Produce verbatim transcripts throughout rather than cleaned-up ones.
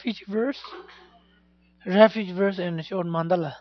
refuge verse, refuge verse in short mandala.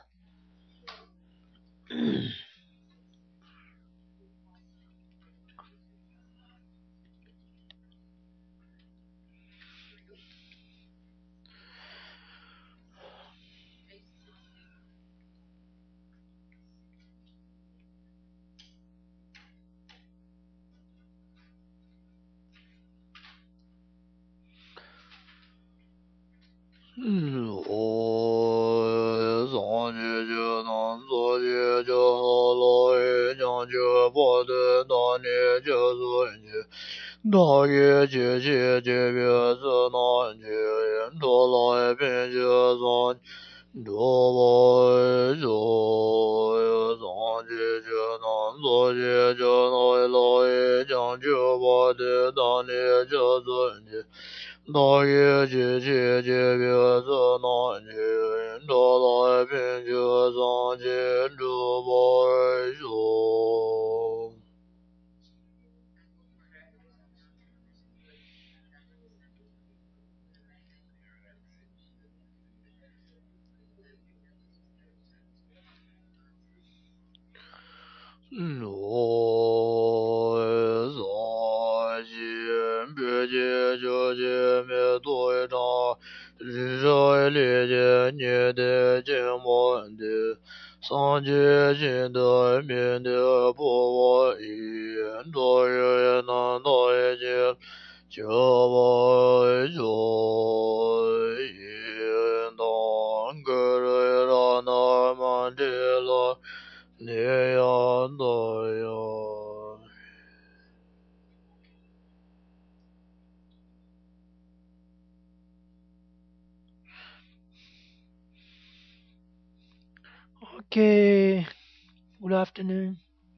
Okay, good afternoon.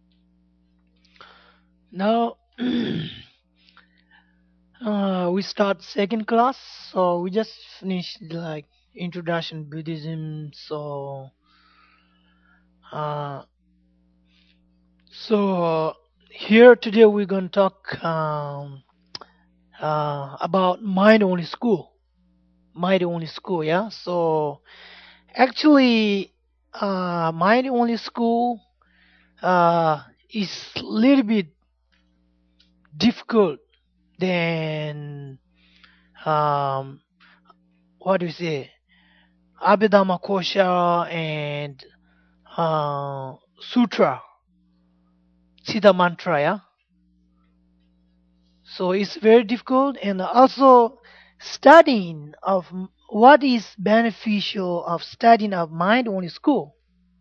Now uh, we start second class. So we just finished like introduction Buddhism. So uh, so uh, here today we're gonna talk um, uh, about mind only school. Mind only school, yeah. So actually, uh, mind only school uh, is little bit difficult than um, what do you say, Abhidhamma Kosha and uh, Sutra, Siddha Mantra, yeah. So it's very difficult, and also studying of m- what is beneficial of studying of mind only school.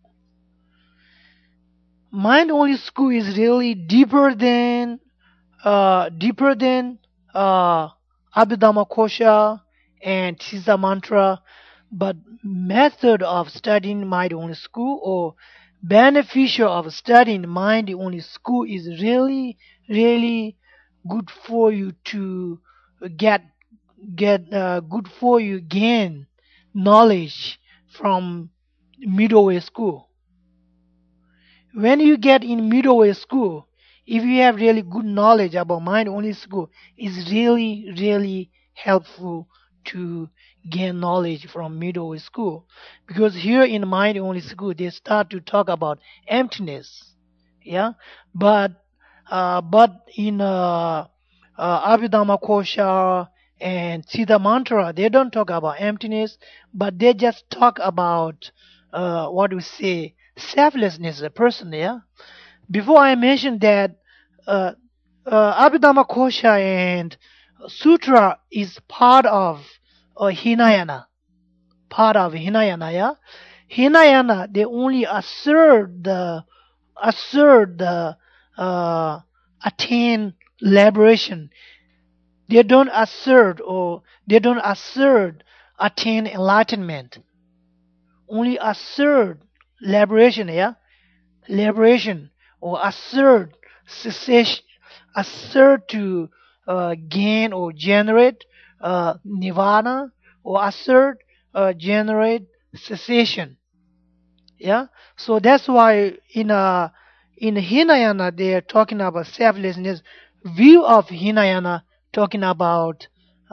Mind only school is really deeper than uh, deeper than uh, Abhidhamma Kosha and Siddha Mantra, but method of studying mind only school or beneficial of studying mind only school is really really good for you to get get uh, good for you gain knowledge from middle way school. When you get in middle way school, if you have really good knowledge about mind only school, it's really really helpful to gain knowledge from middle way school, because here in mind only school they start to talk about emptiness, yeah. But uh, but in uh, uh, Abhidhamma Kosha and Siddha Mantra, they don't talk about emptiness, but they just talk about uh, what we say selflessness, a person. Yeah. Before I mentioned that uh, uh, Abhidhamma Kosha and Sutra is part of uh, Hinayana, part of Hinayana. Yeah. Hinayana, they only assert the assert the uh, attain liberation. They don't assert or they don't assert attain enlightenment. Only assert liberation, yeah, liberation, or assert cessation, assert to uh, gain or generate uh, nirvana, or assert uh, generate cessation. Yeah. So that's why in uh in Hinayana they are talking about selflessness. View of Hinayana talking about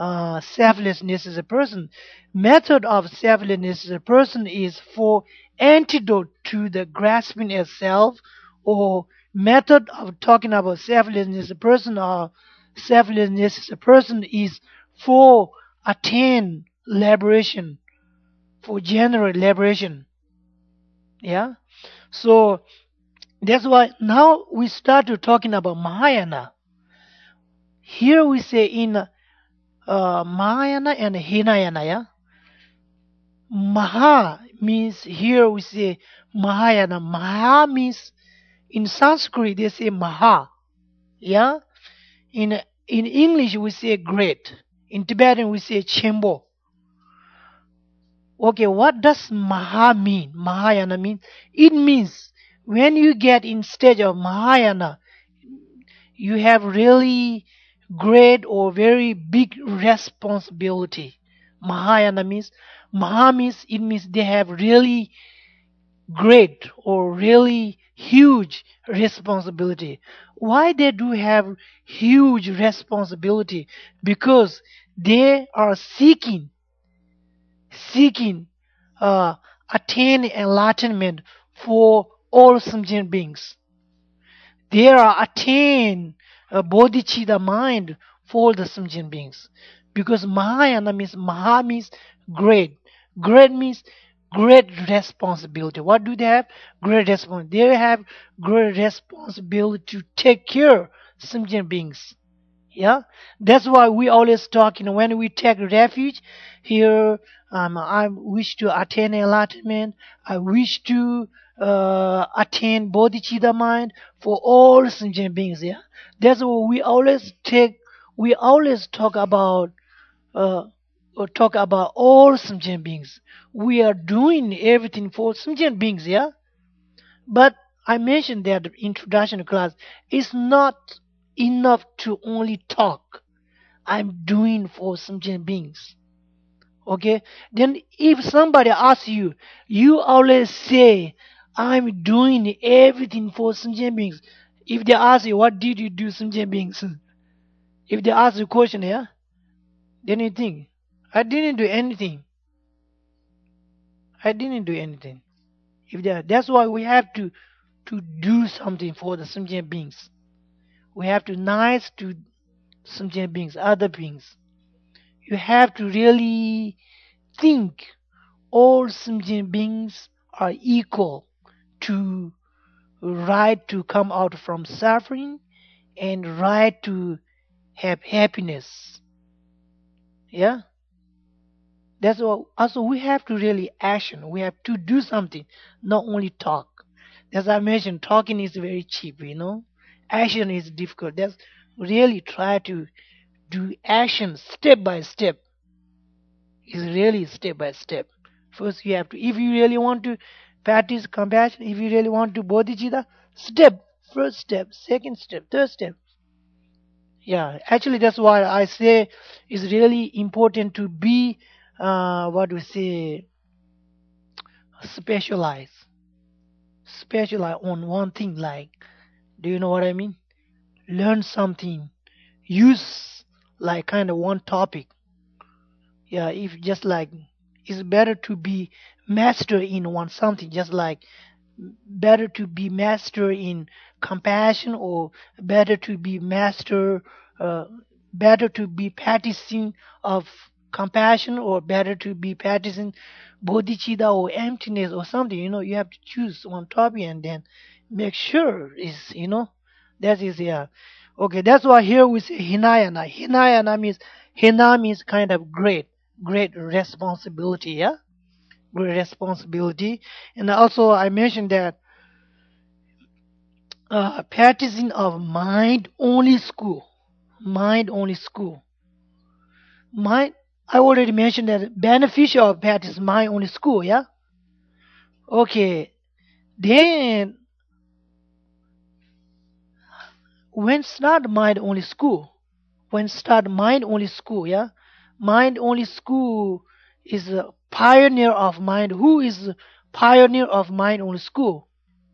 uh, selflessness as a person. Method of selflessness as a person is for antidote to the grasping as self, or method of talking about selflessness as a person or selflessness as a person is for attain liberation, for general liberation. Yeah. So that's why now we start to talking about Mahayana. Here we say in uh, Mahayana and Hinayana. Yeah. Maha means, here we say Mahayana. Maha means, in Sanskrit they say Maha. Yeah. In in English we say great. In Tibetan we say Chembo. Okay, what does Maha mean? Mahayana mean? It means when you get in stage of Mahayana, you have really great or very big responsibility. Mahayana means, Maha means, it means they have really great or really huge responsibility. Why they do have huge responsibility? Because they are seeking, seeking, uh, attain enlightenment for all sentient beings. They are attain uh, bodhicitta mind for the sentient beings. Because Mahayana means, Maha means great. Great means great responsibility. What do they have? Great responsibility. They have great responsibility to take care sentient beings. Yeah, that's why we always talk. You know, when we take refuge here, um, I wish to attain enlightenment. I wish to uh, attain bodhicitta mind for all sentient beings. Yeah, that's what we always take. We always talk about. Uh, or talk about all sentient beings. We are doing everything for sentient beings. Yeah, but I mentioned that the introduction class is not enough to only talk. I'm doing for sentient beings. Okay? Then if somebody asks you, you always say, I'm doing everything for sentient beings. If they ask you, what did you do sentient beings? If they ask you a question, yeah, then you think, I didn't do anything. I didn't do anything. If they, that's why we have to to do something for the sentient beings. We have to nice to sentient beings, other beings. You have to really think all sentient beings are equal to right to come out from suffering and right to have happiness. Yeah, that's what. Also, we have to really action. We have to do something, not only talk. As I mentioned, talking is very cheap. You know, action is difficult. That's really try to do action step by step. Is really step by step. First, you have to, if you really want to practice compassion, if you really want to bodhicitta, step, first step, second step, third step. Yeah, actually, that's why I say it's really important to be, uh, what do we say, specialize, specialize on one thing. Like, do you know what I mean? Learn something, use like kind of one topic. Yeah, if just like, it's better to be master in one something, just like better to be master in compassion, or better to be master, uh, better to be practicing of compassion, or better to be practicing bodhicitta or emptiness or something. You know, you have to choose one topic and then make sure is, you know, that is, yeah. Okay, that's why here we say Hinayana. Hinayana means, Hina means kind of great, great responsibility, yeah? Great responsibility. And also I mentioned that uh, practicing of mind only school. Mind only school. Mind, I already mentioned that beneficial of practice mind only school, yeah? Okay. Then when start mind only school? When start mind only school, yeah? Mind only school is a pioneer of mind. Who is pioneer of mind only school?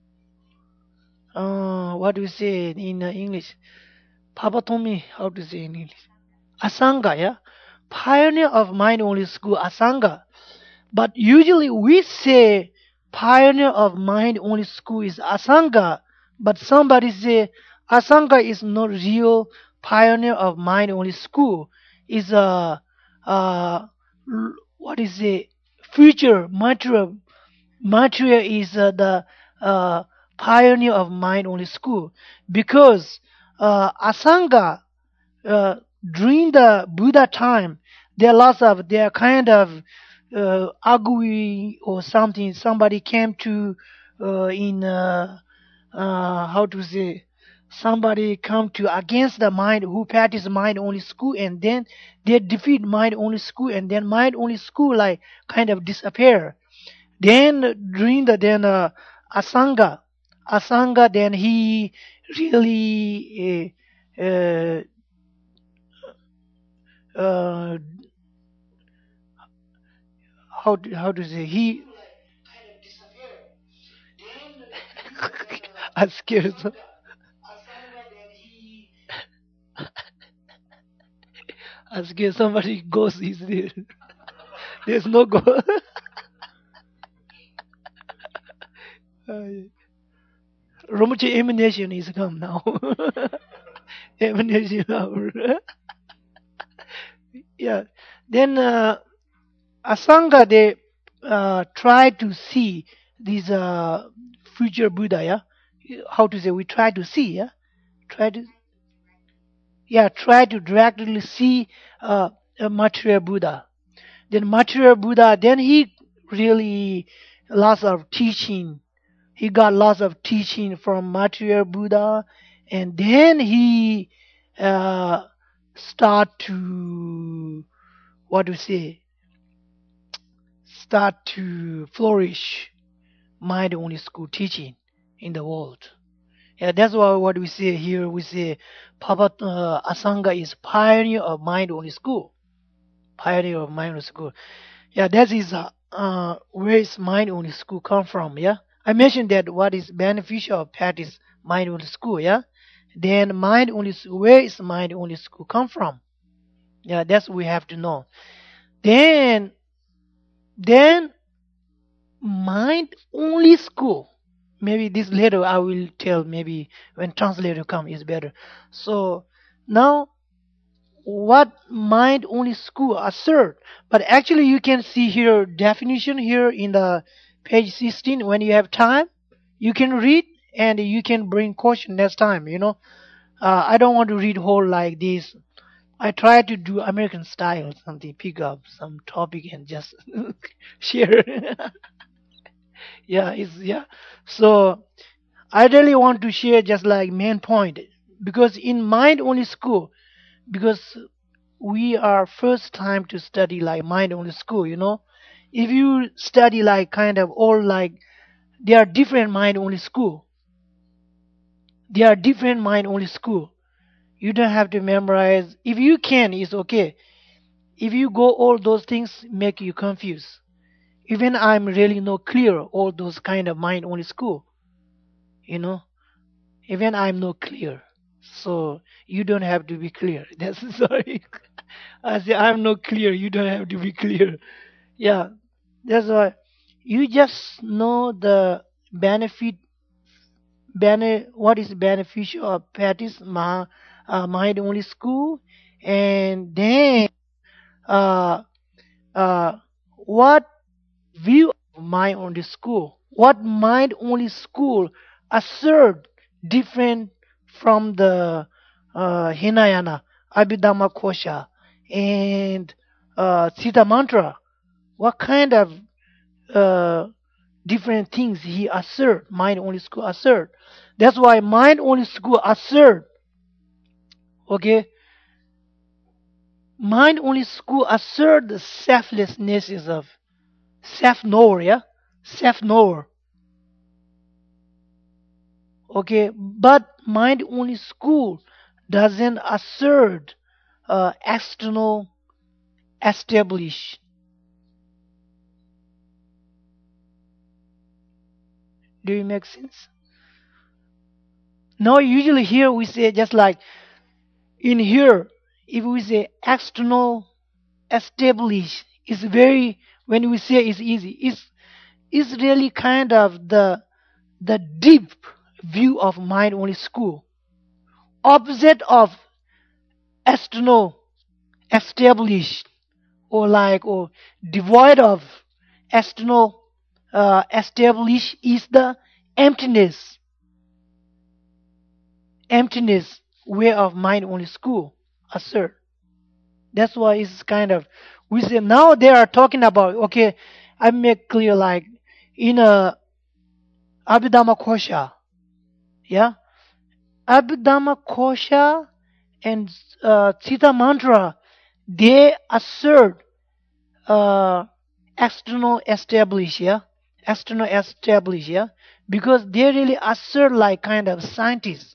Uh, what do we say in uh, English? Papa told me how to say in English. Asanga, yeah? pioneer of mind only school Asanga. But usually we say pioneer of mind only school is Asanga, but somebody say Asanga is not real pioneer of mind only school. Is a uh, l- what is it? Future material material is uh, the uh, pioneer of mind only school because uh, Asanga uh, during the Buddha time, there are lots of there are kind of uh, agui or something. Somebody came to uh, in uh, uh, how to say somebody come to against the mind who practice mind only school, and then they defeat mind only school, and then mind only school like kind of disappear. Then during the then uh, Asanga, Asanga, then he really uh, uh, uh, how to, how to say he I'm scared. I'm scared somebody ghost is there. There's no ghost. Romachi emanation is come now. Emanation hour. Yeah. Then uh, Asanga they uh, try to see this uh, future Buddha. Yeah. How to say we try to see. Yeah. Try to yeah try to directly see uh, a material Buddha. Then material Buddha, then he really lots of teaching. He got lots of teaching from material Buddha, and then he uh, start to what to say start to flourish mind only school teaching in the world. Yeah, that's why what we say here. We say Papa uh, Asanga is pioneer of mind only school. Pioneer of mind only school. Yeah, that is uh, uh, where is mind only school come from. Yeah, I mentioned that what is beneficial of practice mind only school. Yeah, then mind only s- where is mind only school come from? Yeah, that's we have to know. Then then mind only school. Maybe this later I will tell. Maybe when translator come is better. So now what mind only school assert, but actually you can see here definition here in the page sixteen. When you have time you can read and you can bring question next time, you know. uh, I don't want to read whole like this. I try to do American style, something pick up some topic and just share. Yeah, it's yeah. So I really want to share just like main point, because in mind only school, because we are first time to study like mind only school, you know. If you study like kind of all like there are different mind only school, there are different mind only school. You don't have to memorize. If you can, it's okay. If you go all those things make you confused. Even I'm really not clear all those kind of mind only school, you know. Even I'm not clear. So you don't have to be clear. That's sorry. I say I'm not clear. You don't have to be clear. Yeah, that's why you just know the benefit, bene, what is beneficial of practice ma, uh, mind only school, and then uh, uh, what view of mind only school, what mind only school assert different from the uh, Hinayana, Abhidhamma Kosha, and uh, Sita Mantra. What kind of uh, different things he assert, mind only school assert. That's why mind only school assert, okay, mind only school assert the selflessness is of self knower, yeah, self knower, okay, but mind only school doesn't assert uh, external establish. Do you make sense? Now usually here we say just like in here, if we say external establish is very, when we say it's easy, it's is really kind of the the deep view of mind only school, opposite of external established, or like, or devoid of external uh, established is the emptiness, emptiness way of mind only school assert. That's why it's kind of, we say now they are talking about, okay, I make clear like in a Abhidhamma Kosha, yeah, Abhidhamma Kosha and uh, Sita Mantra, they assert uh, external establish, yeah, external establish, yeah, because they really assert like kind of scientists,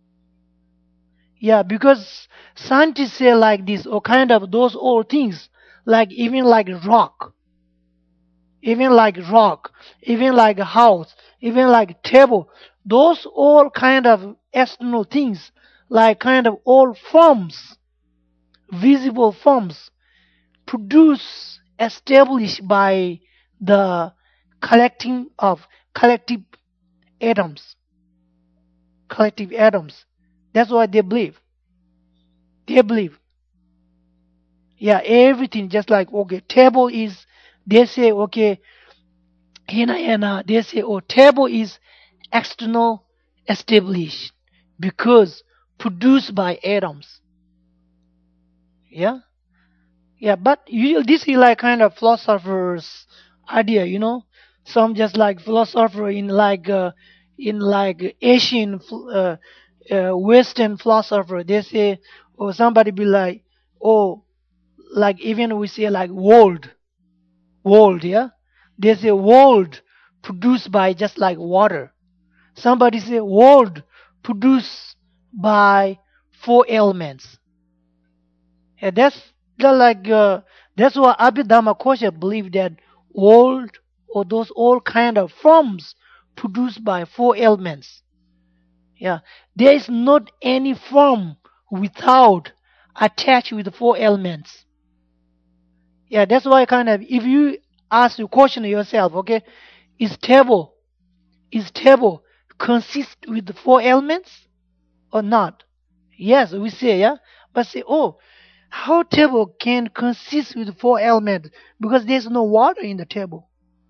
yeah, because scientists say like this, or kind of those old things, like even like rock, even like rock, even like a house, even like table, those all kind of external things, like kind of all forms, visible forms, produce established by the collecting of collective atoms, collective atoms. That's what they believe. They believe, yeah, everything just like, okay, table is, they say, okay, Hinayana, they say, oh, table is external established because produced by atoms. Yeah, yeah, but you, this is like kind of philosophers' idea, you know. Some just like philosopher in like uh, in like Asian ph- uh, uh, Western philosopher. They say, or somebody be like, oh, like even we say like world, world, yeah. They say world produced by just like water. Somebody say world produced by four elements. Yeah, that's the like uh, that's why Abhidhamma Kosha believe that world, or those all kind of forms produced by four elements. Yeah, there is not any form without attached with the four elements. Yeah, that's why kind of if you ask you question yourself, okay, is table, is table consist with the four elements or not? Yes, we say, yeah. But say, oh, how table can consist with four elements because there's no water in the table.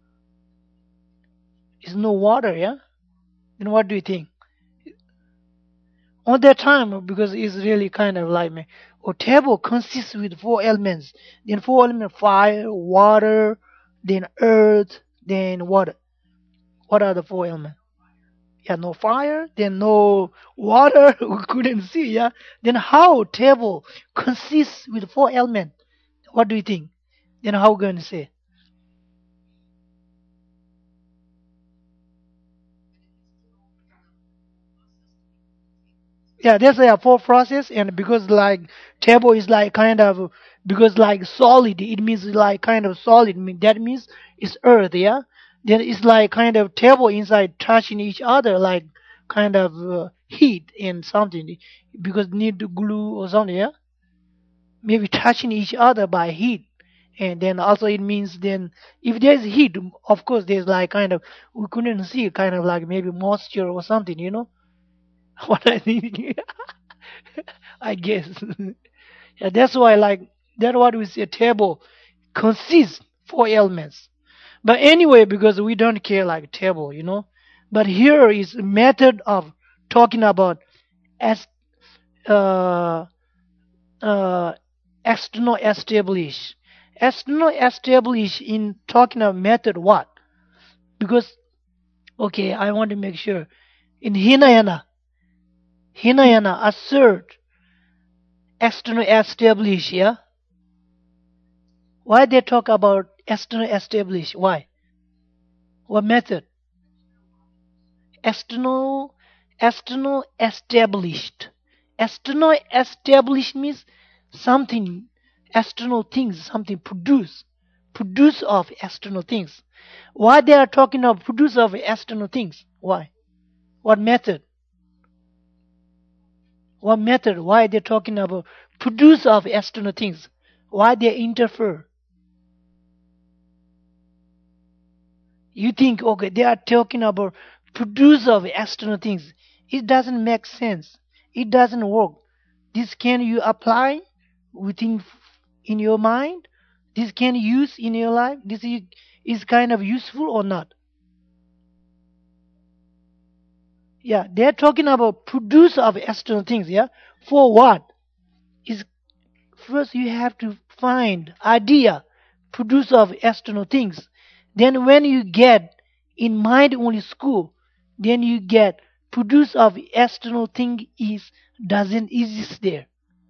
There's no water, yeah. Then what do you think? On that time, because it's really kind of like me. A table consists with four elements. Then four elements: fire, water, then earth, then what? What are the four elements? Yeah, no fire, then no water. We couldn't see. Yeah. Then how table consists with four elements? What do you think? Then how we going to say? Yeah, there's a four process, and because like table is like kind of, because like solid, it means like kind of solid. mean- That means it's earth, yeah. Then it's like kind of table inside touching each other, like kind of uh, heat and something, because need to glue or something, yeah. Maybe touching each other by heat, and then also it means then if there's heat, of course there's like kind of, we couldn't see kind of like maybe moisture or something, you know. What I think. I guess. Yeah, that's why like that's what we say table consists four elements. But anyway, because we don't care like table, you know. But here is a method of talking about as uh uh external establish. External establish in talking of method what? Because okay, I want to make sure. In Hinayana, Hinayana assert external establish, yeah? Why they talk about external establish? Why? What method? External, external established. External established means something, external things, something produce, produce of external things. Why they are talking of produce of external things? Why? What method? What method? Why they talking about produce of external things? Why they interfere? You think, okay, they are talking about produce of external things. It doesn't make sense. It doesn't work. This can you apply within in your mind? This can use in your life? This is, is kind of useful or not? Yeah, they're talking about produce of external things. Yeah, for what? Is first you have to find idea, produce of external things. Then when you get in mind only school, then you get produce of external thing is doesn't exist there.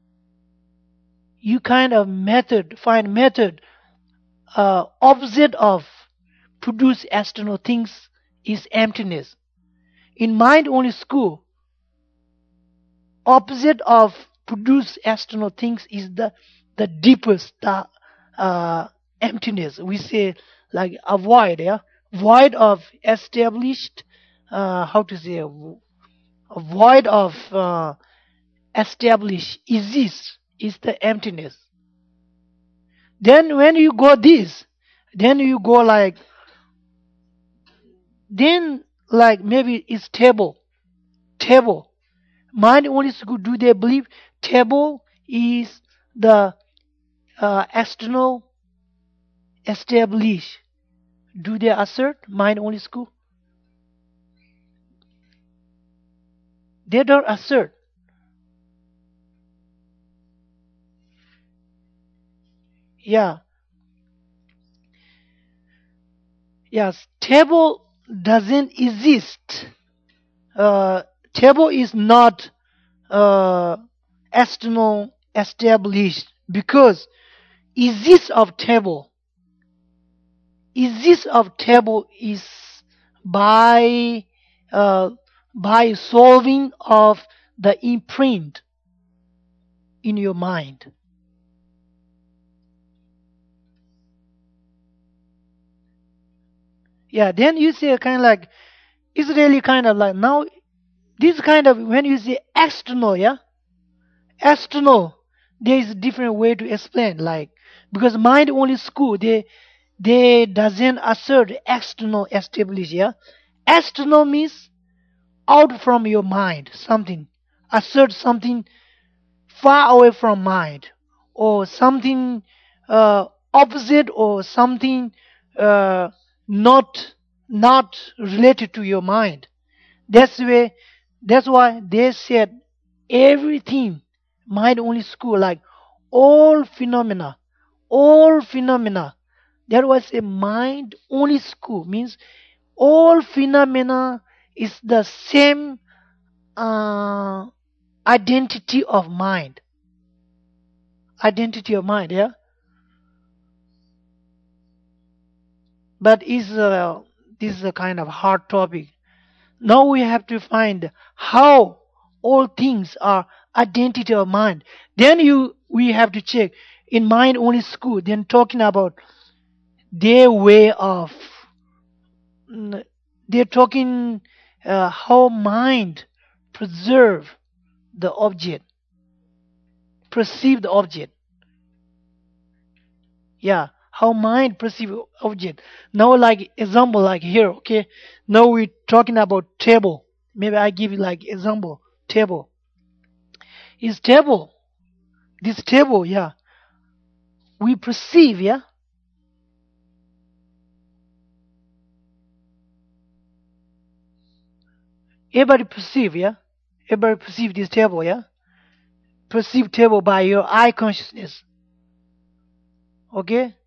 You kind of method find method uh, opposite of produce external things is emptiness. In mind only school, opposite of produce external things is the the deepest the uh, emptiness. We say like a void, yeah, void of established. Uh, how to say a, a void of uh, established exists is the emptiness. Then when you go this, then you go like then like maybe it's table, table. Mind only school. Do they believe table is the uh, external establish? Do they assert mind only school? They don't assert. Yeah, yes. Table doesn't exist. Uh, table is not uh, external established because exist of table. Exist of table is by uh, by solving of the imprint in your mind. Yeah, then you say kind of like it's really kind of like now this kind of when you say external, yeah, external, there is a different way to explain like because mind only school they they doesn't assert external establish, yeah. External means out from your mind something assert something far away from mind or something uh, opposite or something uh, not not related to your mind. That's way. That's why they said everything mind only school like all phenomena, all phenomena. That was a mind only school means all phenomena is the same uh, identity of mind. Identity of mind, yeah. But is uh, this is a kind of hard topic. Now we have to find how all things are identity of mind. Then you we have to check in mind only school. Then talking about their way of mm, they're talking uh, how mind preserve the object, perceive the object. Yeah, how mind perceive object. Now like example like here, okay. Now we're talking about table. Maybe I give you like example table. Is table this table, yeah. We perceive, yeah. Everybody perceive, yeah. Everybody perceive this table, yeah. Perceive table by your eye consciousness. Okay.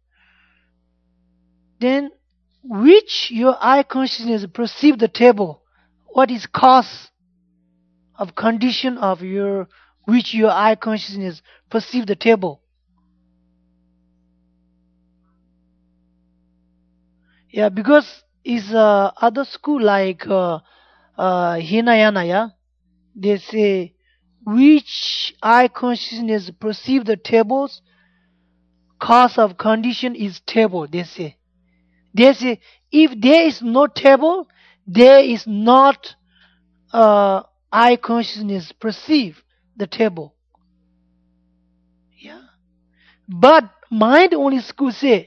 Then which your eye consciousness perceive the table. What is cause of condition of your which your eye consciousness perceive the table. Yeah, because is uh, other school like uh, uh, Hinayana, yeah, they say which eye consciousness perceive the tables, cause of condition is table. They say they say if there is no table, there is not uh, eye consciousness perceive the table. Yeah, But mind only school say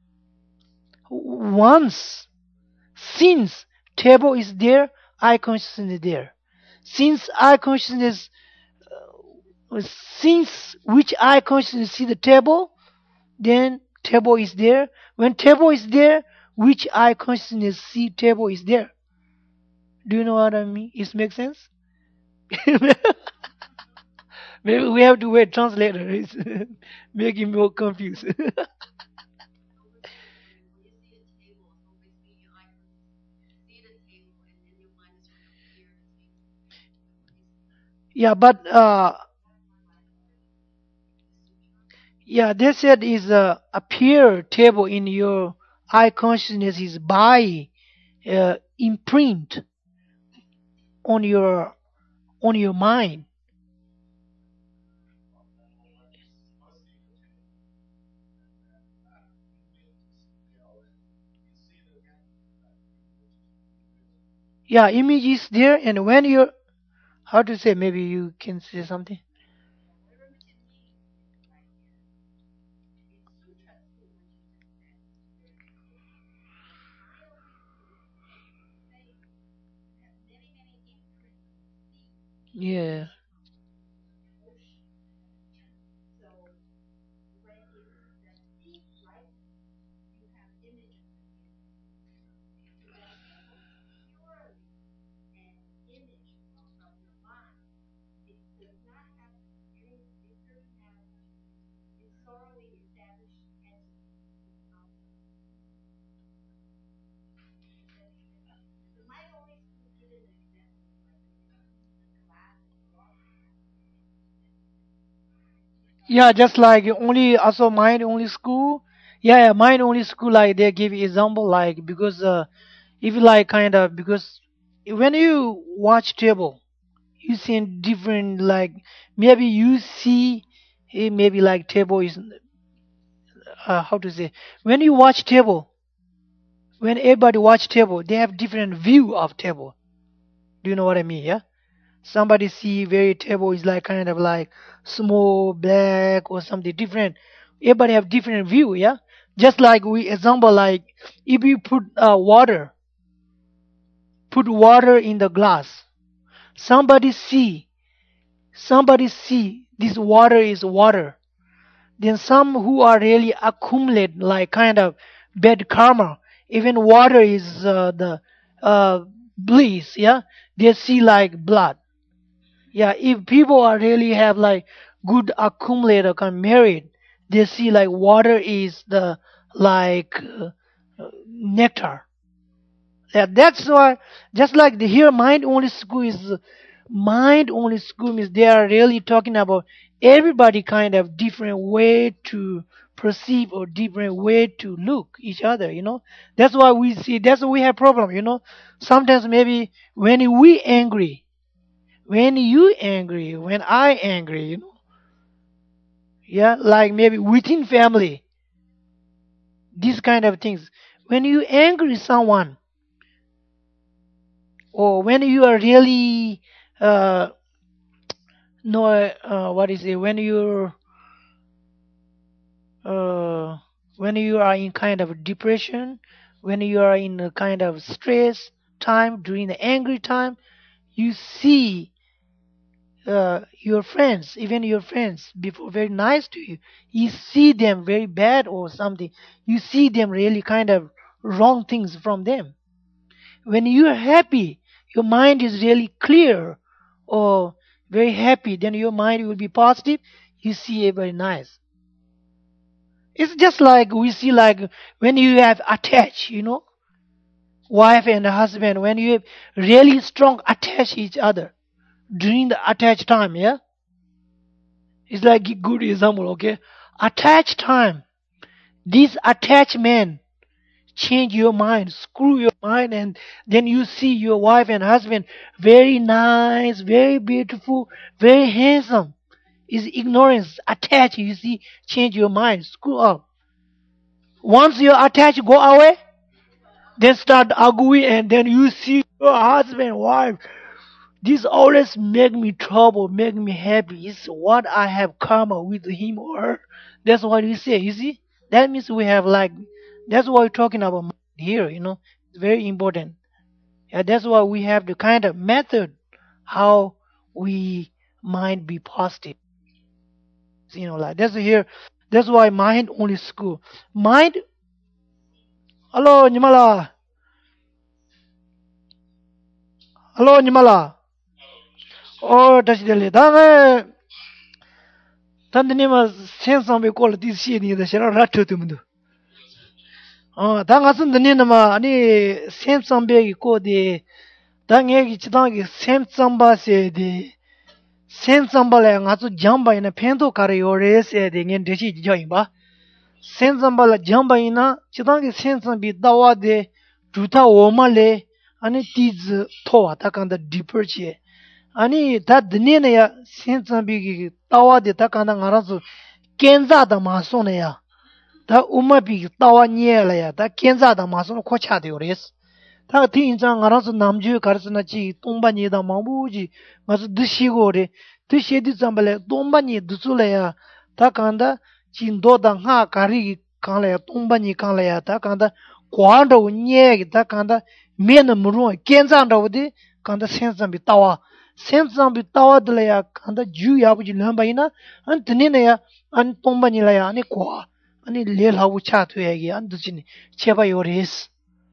once, since table is there, I consciousness is there. Since I consciousness, since which I consciousness see the table, then table is there. When table is there, which I consciousness see table is there. Do you know what I mean? It makes sense? Maybe we have to wait translator. It's making me more confused. Yeah, but uh, yeah, they said is uh, appear table in your eye consciousness is by uh, imprint on your on your mind. Yeah, image is there, and when you're how to say, maybe you can say something. Yeah. Yeah, just like only also mind only school. Yeah, yeah, mind only school like they give example like because uh, if you like kind of because when you watch table, you see different like maybe you see eh, maybe like table is uh, how to say when you watch table when everybody watch table they have different view of table. Do you know what I mean? Yeah. Somebody see very table is like kind of like small black or something different. Everybody have different view, yeah. Just like we example like if you put uh, water, put water in the glass. Somebody see, somebody see this water is water. Then some who are really accumulate like kind of bad karma. Even water is uh, the uh, bliss, yeah. They see like blood. Yeah, if people are really have like good accumulator kind of merit, they see like water is the like uh, uh, nectar. Yeah, that's why just like the here mind only school is mind only school means they are really talking about everybody kind of different way to perceive or different way to look each other, you know. That's why we see that's why we have problem, you know. Sometimes maybe when we angry when you angry, when I angry, you know, yeah, like maybe within family, these kind of things. When you angry someone, or when you are really, uh, no, uh, what is it? When you're, uh, when you are in kind of depression, when you are in a kind of stress time during the angry time, you see uh, your friends, even your friends, before very nice to you, you see them very bad or something. You see them really kind of wrong things from them. When you are happy, your mind is really clear or very happy. Then your mind will be positive. You see it very nice. It's just like we see like when you have attached, you know, wife and husband. When you have really strong attach each other during the attached time, yeah. It's like a good example, okay? Attach time. This attachment change your mind, screw your mind, and then you see your wife and husband very nice, very beautiful, very handsome. Is ignorance attach? You see, change your mind, screw up. Once your attach go away, then start arguing, and then you see your husband, wife. This always make me trouble, make me happy. It's what I have karma with him or her. That's what we say. You see, that means we have like. That's what we're talking about here. You know, it's very important. Yeah, that's why we have the kind of method how we mind be positive. You know, like that's here. That's why mind only school. Mind. Hello, Nimala. Hello, Nimala. Oh, that's the. Dang. Tantanima sense on we call this shit in the Shara Ratu. 어, 당 가서 너네는마 아니 샘sam배기 꼬디 당얘기 지당기 샘sam바세디 샘sam발에 가서 잠바이나 펜도 가려요레세디 년 대시 지저인바 샘sam발라 잠바이나 지당기 샘sam비 다와데 주타 오말레 아니 티즈 토와 타칸다 디퍼치 아니 다 드네네야 샘sam비기 다와데 타칸다 가라서 켄자다 마소네야 다 우마비 따와 니엘야 다 켄자다 마서 코차데요레스 다 티인장 알아서 남주 가르스나지 동반이다 마부지 맞아 드시고레 드시디 잠발에 동반이 드술래야 다 간다 진도다 하 가리 간래야 동반이 간래야 다 간다 과도 니에 다 간다 메는 무로 켄자다오디 간다 센sam비 따와 센sam비 따와들래야 간다 주야부지 넘바이나 안 드네네야 안 동반이래야 아니 과 아니 레하고 차트에게 안 드시니 제발 요리스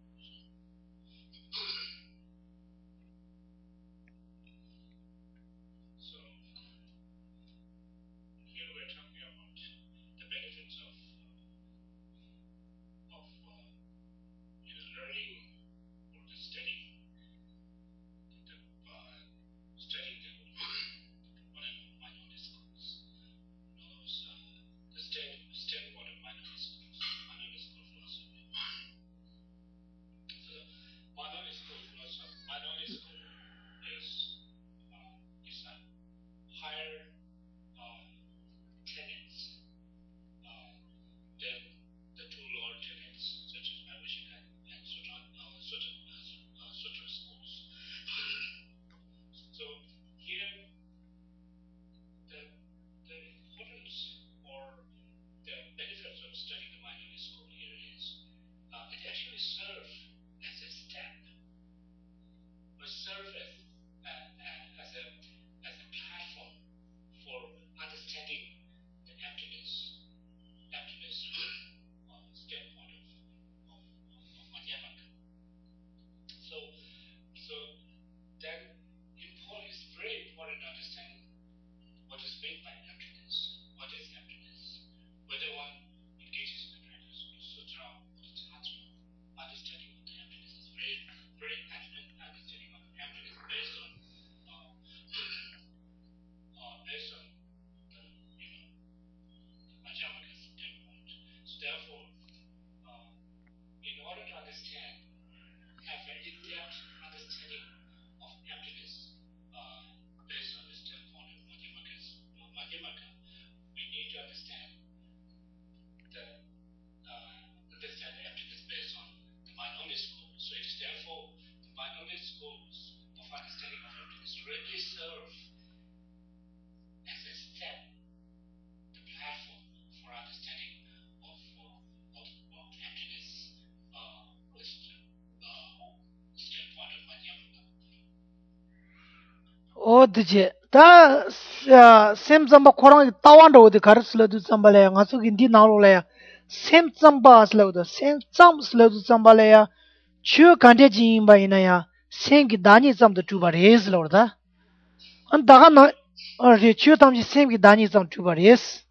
어드제 다 샘sam바 코랑 따완도 어디 가르슬러도 sambal에 가서 인디 나올래야 샘sam바 슬러도 샘삼 슬러도 sambal에야 추 간데진 바이나야 생기 다니 sam도 투바레스 로다 안 다가 나 어디 추 담지 생기 다니 삼 투바레스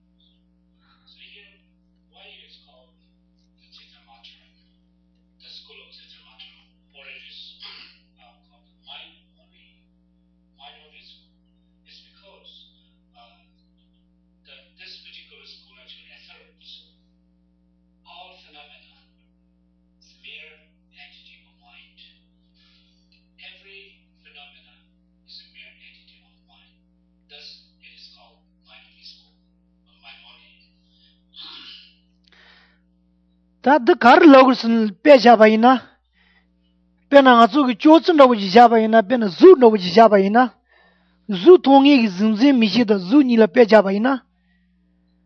다드 가르 로그슨 빼자바이나 빼나 아주기 쪼츠노고 지자바이나 빼나 주노고 지자바이나 주 통이 즈음제 미시다 주니라 빼자바이나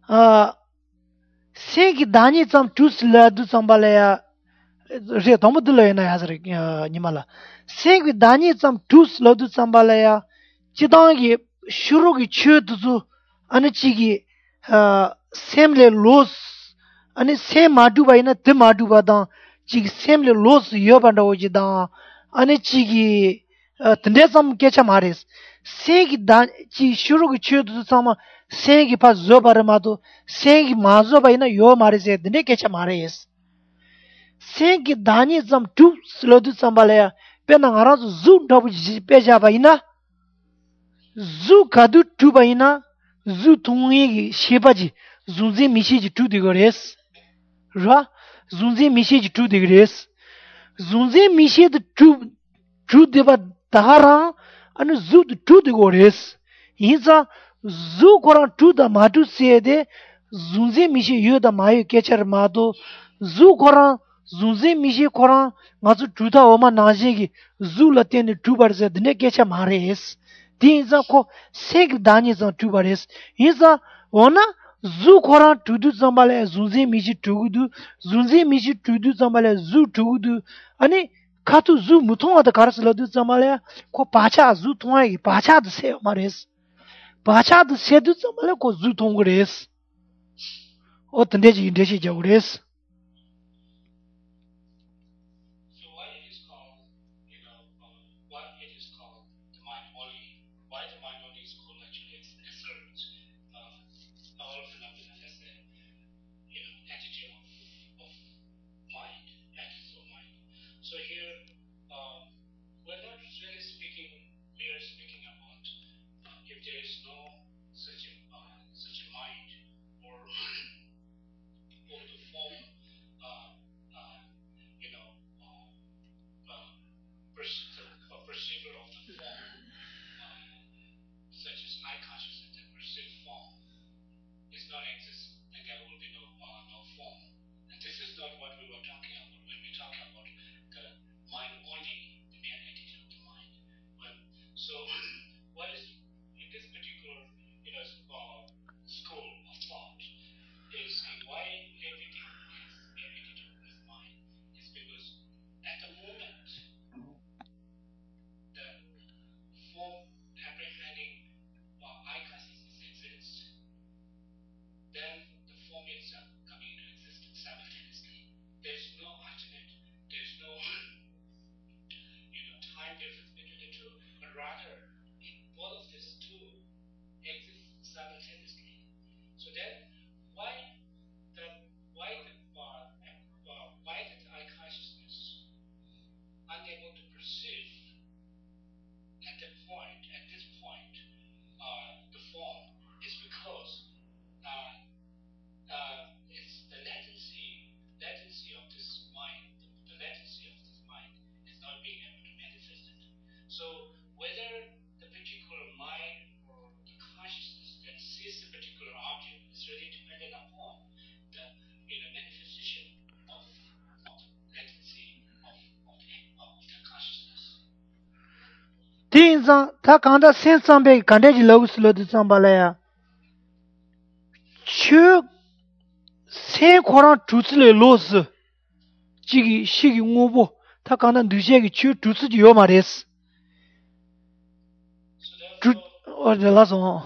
아 생기 다니 좀 투슬라도 sambalaya re tomudlo na yazre nimala 생기 다니 좀 투슬라도 sambalaya 지당이 슈루기 쳬두주 아니치기 아 셈레 로스 아니 셈 마두바이나 드 마두바다 지기 셈레 로스 여반다 오지다 아니치기 던데섬 깨차 마레스 세기 다지 슈루기 쳬두주 사마 세기 파 조바르마도 세기 마조바이나 요 마레세 던데 깨차 마레스 세기 다니 좀두 슬로두 sambalaya pena ngarazu zu ndabu ji pejabaina zu kadu tubaina zu tungi shebaji zunzi mishiji tu digores ra zunzi mishiji tu digres zunzi mishid tu tu deba dahara anu zu tu digores inza zu koran tu da matu sede zunzi mishi yu da mayu kechar mado zu koran zunzi mishi koran ngazu tu da oma najegi zu laten tu barze dne kecha mares Dinza ko seg dani zan tu bares. Inza ona zu koran tudu zambale zunzi miji tugudu zunzi miji tudu zambale zu tugudu ani katu zu mutonga da karas ladu zambale ko pacha zu tonga gi pacha da se mares. Pacha da se du zambale ko zu tongres. O tandeji indeshi jawres. Dinza ta kanda sen sambe kandeji logus lodu sambalaya. Chu sen koran tutsile los jigi shigi ngobo ta kanda dujegi chu tutsuji yo mares. Tut or the last one.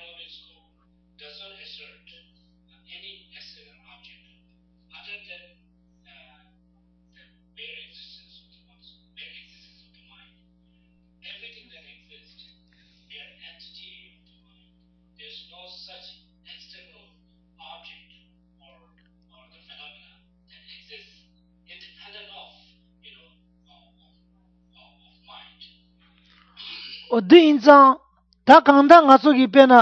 O de insan ta kanda ngaso gi pena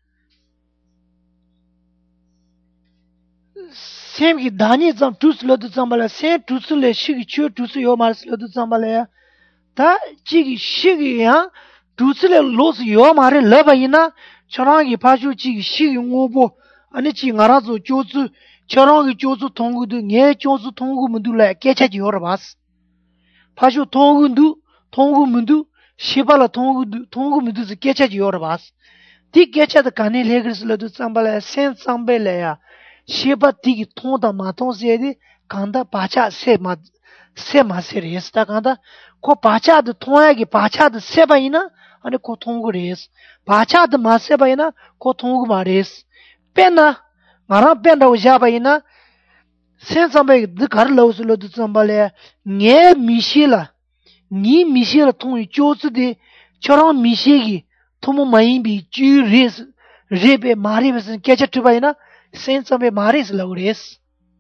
sem gi dani zam tus lodu zambala sen tusule shigi chu tusu yo mars lodu zambala ya ta chigi shigi ya tusule los yo mare laba ina charangi pashu chigi shigi ngobo ani chi ngarazo chozu charangi chozu tongu du nge chozu tongu mundu la kecha ji yor bas pashu tongu du tongu mundu shibala tongu du tongu mundu zi kecha ji yor bas Di gecha the kani legris lo du sambala sen sambele ya. Sheba digi tonda ma tong sedi kanda pacha se ma se ma se res ta kanda ko pacha de tonga gi pacha de seba ina ane ko tongu res. Pacha de ma seba ina ko tongu ma res. Pena ngara penda u jaba ina sen sambe de kar lo su lo du sambale nge mishi la ni mishi la tong jo zu de chorang mishi gi tomo mayin bi ju res rebe mari besen kecha tuba ina sen sambe maris lo res.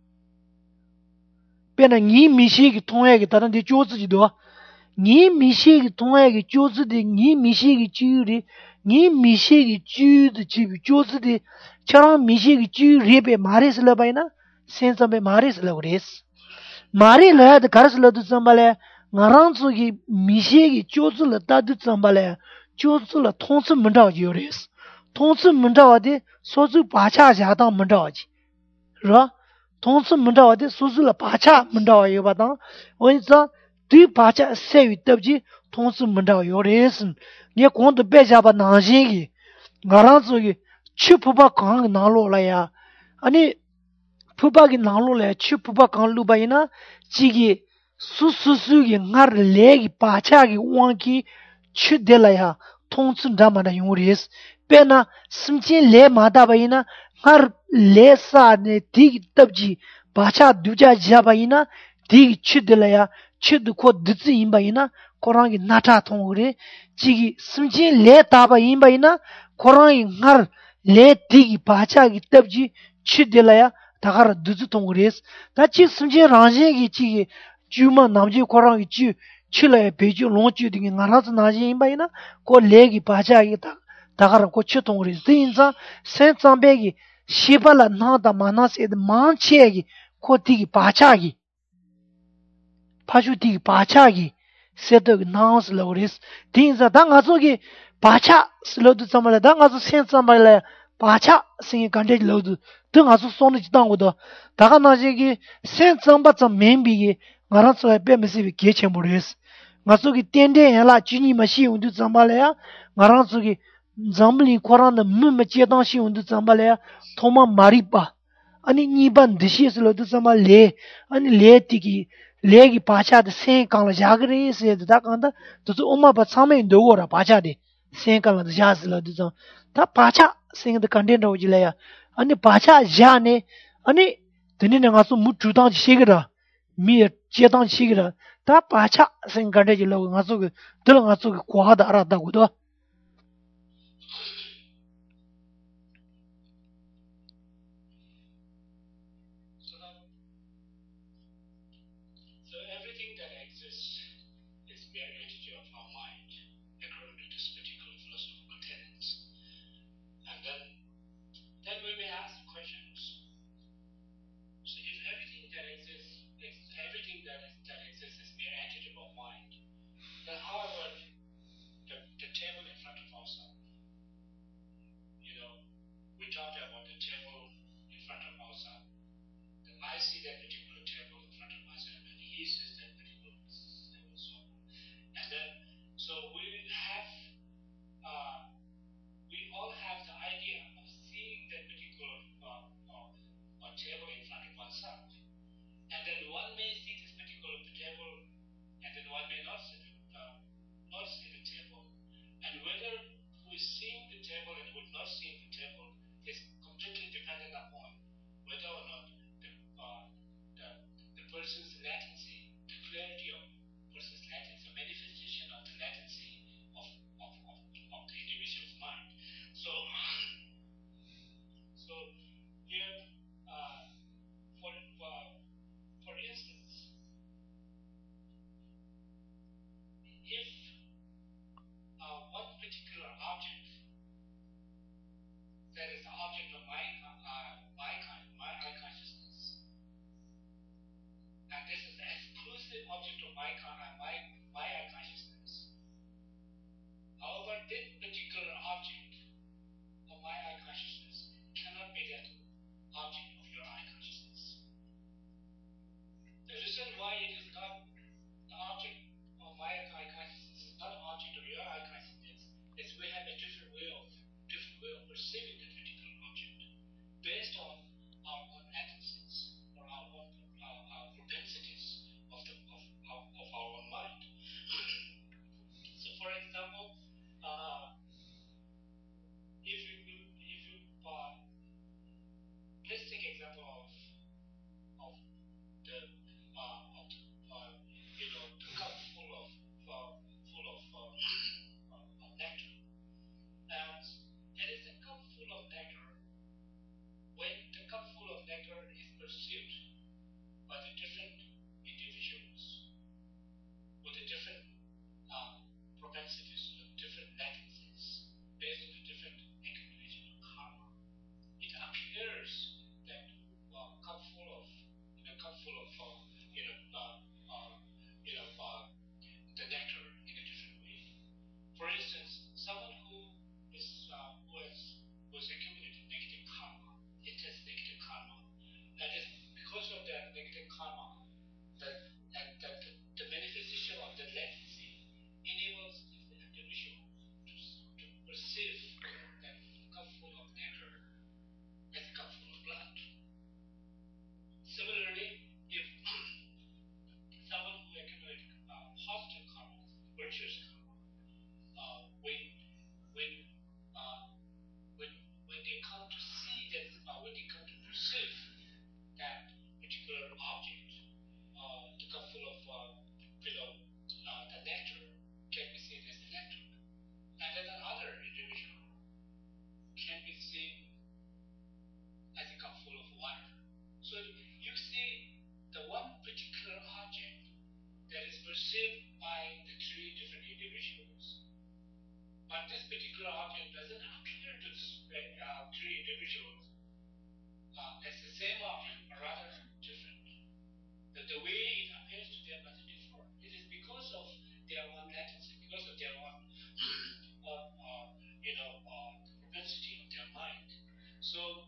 Pena ni mishi gi tonga gi taran de jo zu ji do ni mishi gi tonga gi jo zu de ni mishi gi ju ri ni mishi gi ju de ji jo zu de chorang mishi gi ju rebe maris lo ba ina sen sambe maris lo res. Mari lo ya de karas lo du sambale ngarang su gi mishi gi jo zu lo ta du sambale jo zu lo tong su mendao ji res. Tong su mendao de so zu pa cha ja dang mendao ji. Ro tong su mendao de so zu lo pa cha mendao yo ba dang. Wen sa du pa cha se yu dab ji tong su mendao yo res. Ni kong de be ja ba nang xin gi ngarang su gi chu pu ba kang nang lo la ya. Ani pupa ki nanglo le chu pupa kang lu ba ina chi ki su su su ki ngar le ki pacha ki wang ki chu de la ya tong tsun da ma da yung res. Pe na simchen le ma da ba ina ngar le sa ne di ki tab ji pacha du ja ja ba ina di ki chu de la ya chu du ko du zi yin ba ina korang ki nata tong re. Chi ki simchen le ta ba yin ba ina korang ki ngar le di ki pacha ki tab ji chu de la ya 다가라 두즈 동그레스 다치 심지 랑제기 치 주마 남지 코랑기 치 칠레 베주 롱치 딩이 나라즈 나지 임바이나 고 레기 바자기 다 다가라 고치 동그레스 인자 센sam베기 시발라 나다 마나세 만체기 코티기 바자기 파주티기 바자기 세더 나우스 로리스 딘자 당아소기 바차 슬로드 참말라 당아소 센sam발라 바차 싱이 간데지 로드 등 아주 손이 지당고도 다가 나지기 센점바점 멤비기 나라서 빼면서 개체 모르겠어 나서기 땡땡 해라 주니 마시 운도 잠발이야 나라서기 잠블리 코란의 몸에 제당시 운도 잠발이야 토마 마리바 아니 니반 드시스로도 잠발레 아니 레티기 레기 바차데 생강을 자그레스에도 다간다 또 엄마바 참에 너고라 바차데 생강을 자스로도 다 바차 생의 컨텐츠 오지래야 아니 바차 자네 아니 드니네 가서 무 주당 시기라 미 제당 시기라 다 바차 생간데 로 가서 그 들 가서 그 과하다 알았다고도 that is perceived by the three different individuals. But this particular object doesn't appear to the uh, three individuals uh, as the same object, but rather different. That the way it appears to them doesn't differ. It is because of their one latency, because of their one, uh, uh, you know, uh, propensity of their mind. So,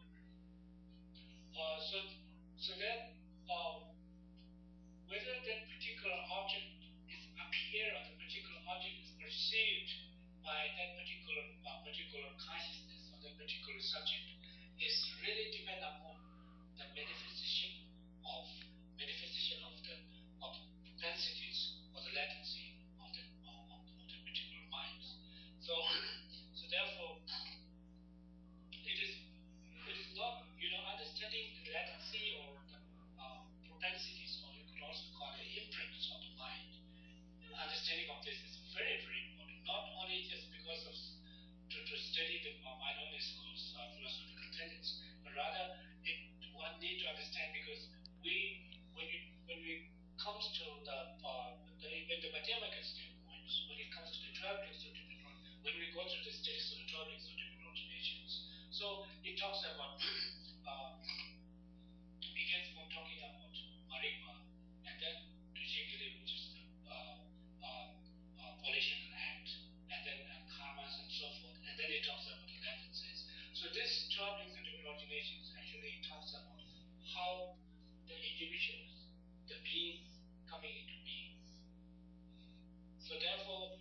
uh, so, so then, uh, whether that particular object is appear or the particular object is perceived by that particular uh, particular consciousness or that particular subject is really depend upon the manifestation of manifestation of the of the propensities or the latency of the of, of the particular minds. So so therefore it is it is not you know understanding the latency or the uh, propensities, or you could also call it imprints of the mind. Understanding of this is very very important. Not only just because of to, to study the uh, mind only schools uh, philosophical tenets, but rather it one need to understand because we when you when we comes to the uh, the, when the mathematical standpoint, when it comes to the travelings of different when we go through the studies of the travelings of different originations. So it talks about uh, begins from talking about marigma, and then to Jigili, which is the uh, uh, uh, volitional act, and then uh, karmas and so forth, and then it talks about the latencies. So this travelings and different originations actually talks about how the individuals, the beings coming into being. So therefore,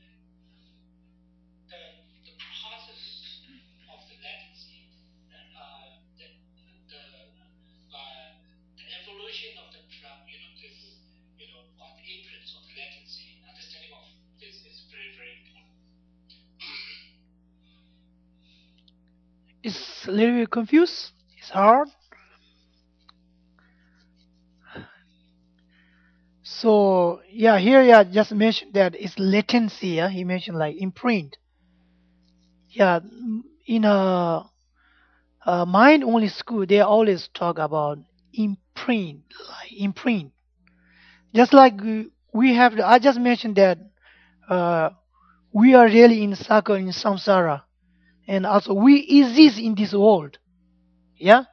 the, the process of the latency, the, uh, the, the, uh, the evolution of the you know this you know uh, the imprints of the latency, understanding of this is very very important. It's a little bit confused. It's hard. So yeah, here yeah just mentioned that it's latency. Yeah, he mentioned like imprint. Yeah, mm, in a, a mind only school, they always talk about imprint, like imprint. Just like uh, we have, I just mentioned that uh, we are really in circle in samsara, and also we exist in this world. Yeah,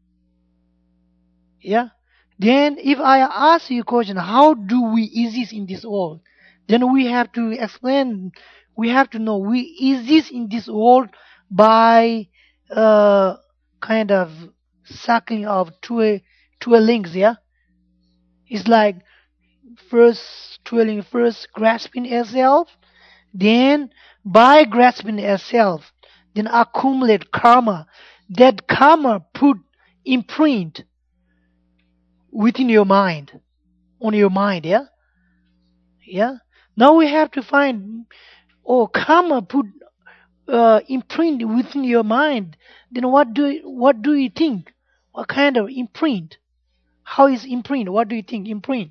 yeah. Then if I ask you a question, how do we exist in this world? Then we have to explain. We have to know we exist in this world by uh, kind of suckling of two two links. Yeah, it's like first twirling, first grasping yourself, then by grasping yourself, then accumulate karma. That karma put imprint within your mind, on your mind, yeah? Yeah? Now we have to find, oh, karma put uh, imprint within your mind. Then what do, what do you think? What kind of imprint? How is imprint? What do you think imprint?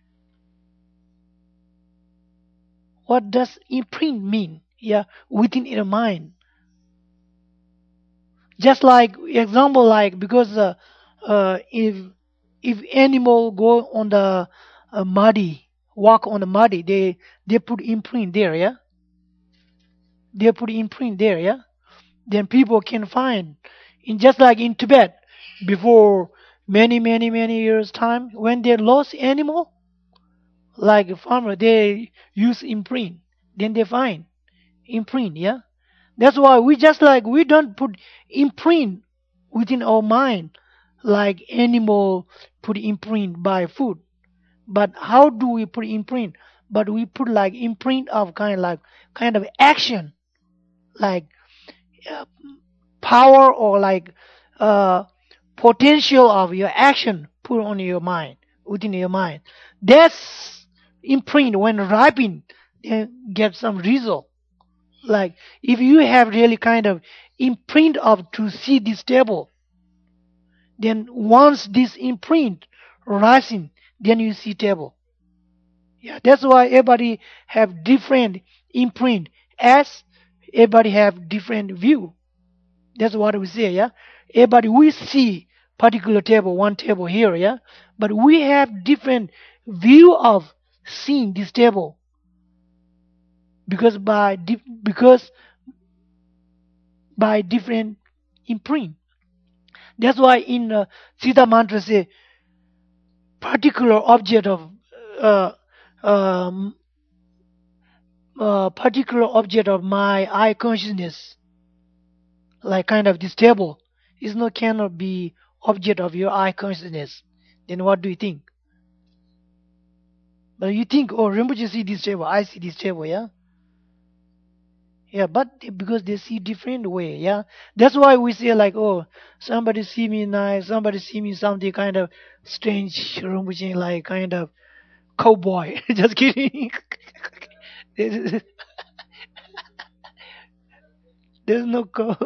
What does imprint mean? Yeah, within your mind. Just like example, like because uh, uh, if if animal go on the uh, muddy, walk on the muddy, they they put imprint there, yeah. They put imprint there, yeah. Then people can find in just like in Tibet before many many many years time when they lost animal like a farmer they use imprint then they find imprint, yeah. That's why we just like we don't put imprint within our mind like animal put imprint by food. But how do we put imprint? But we put like imprint of kind of like kind of action, like uh, power or like uh, potential of your action put on your mind within your mind. That's imprint when ripened, then get some result. Like if you have really kind of imprint of to see this table, then once this imprint rising, then you see table. Yeah, that's why everybody have different imprint as everybody have different view. That's what we say, yeah. Everybody we see particular table, one table here, yeah. But we have different view of seeing this table because by di- because by different imprint. That's why in uh, Sita mantra say particular object of uh, um, uh, particular object of my eye consciousness, like kind of this table, is not cannot be object of your eye consciousness. Then what do you think? But you think, oh, Rinpoche see this table, I see this table, yeah, yeah. But they- because they see different way, yeah. That's why we say like, oh, somebody see me nice, somebody see me something kind of strange, Rinpoche like kind of cowboy. Just kidding. there's, there's no cow.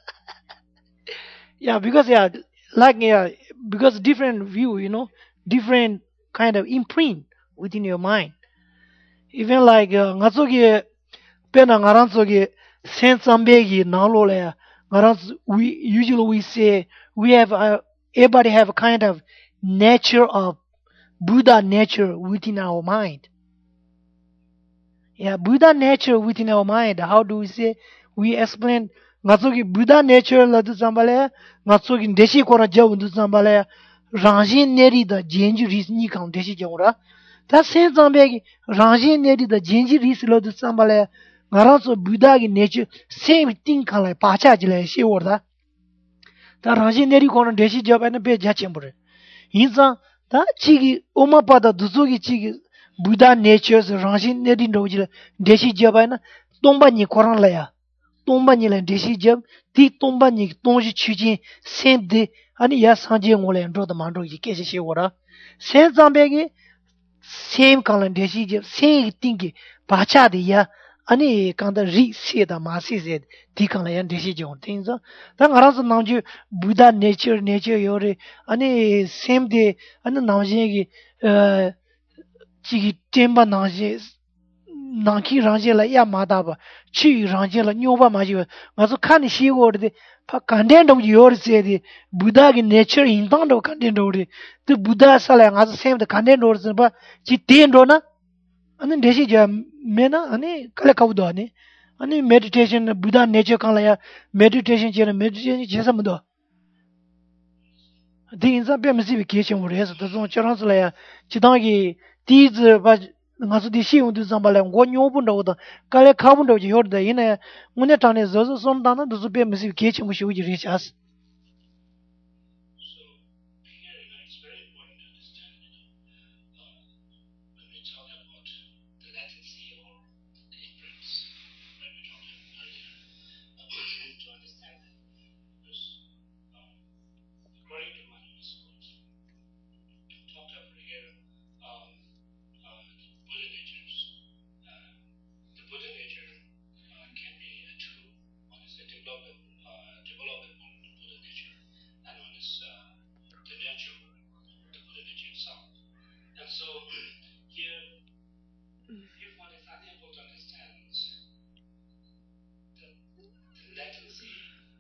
Yeah, because yeah, like yeah, because different view, you know, different kind of imprint within your mind. Even like uh, nga tsoge pena ngaran tsoge sen sambegi nalo le ngaran ts- we usually we say we have uh, everybody have a kind of nature of Buddha nature within our mind. Yeah, Buddha nature within our mind. How do we say? We explain ngatsogi Buddha nature la du sambale ngatsogi deshi kora jaw du sambale rangin neri da jenju ris ni kam deshi jawra. Ta sen zambe rangin neri da jenji ris lo du sambale ngaranso Buddha gi nature same thing kala pacha jile she worda. Ta rangin neri kona deshi jaw na be jachembure. Insa ta chigi oma pada dusogi chigi Buddha natures rangshin neri ndojila deshi jaba na tomba ni koran la ya tomba ni la deshi jab ti tomba ni tonji chuji sem de ani ya sanje ngole ndo da mando ji kesi she wora sen zambe ge sem kala deshi jab sem tingi pacha de ya ani kanda ri se da ma se se ti kala ya deshi jon tinza ta ngaras namju Buddha nature nature yore ani sem de ani namje ge chigi temba nangje nangki rangje la ya mada ba chi rangje la nyoba ma ji nga so kan shi go de pa kanden do yor se de buddha gi nature in tang do kanden do de the buddha sala nga so same the kanden do se ba chi ten do na ani deshi ja me na ani kala ka do ani ani meditation buddha nature kan la ya meditation che meditation che sam do the insa be msi bi ke chen wo re so to so charan sala ya chi dang gi ti zi ba nga su di shi yung du zamba la ngo nyo bu ndo da ka le ka bu ndo ji yor da yin ngo ne ta ne zo zo som da na du su be msi bi ke chen wo shi wo ji re chas. So here, you know, it's very important to understand, you know, uh, when we talk about the latency or the imprints, when we talked earlier, to understand that. Because um, according to Manuel's quotes, talked over here, um, uh, the Buddha natures. Uh, the Buddha nature uh, can be a two. One is a development, uh, development Buddha nature, and one is uh, the nature, the Buddha nature itself. And so here, if one is unable to understand the, the latency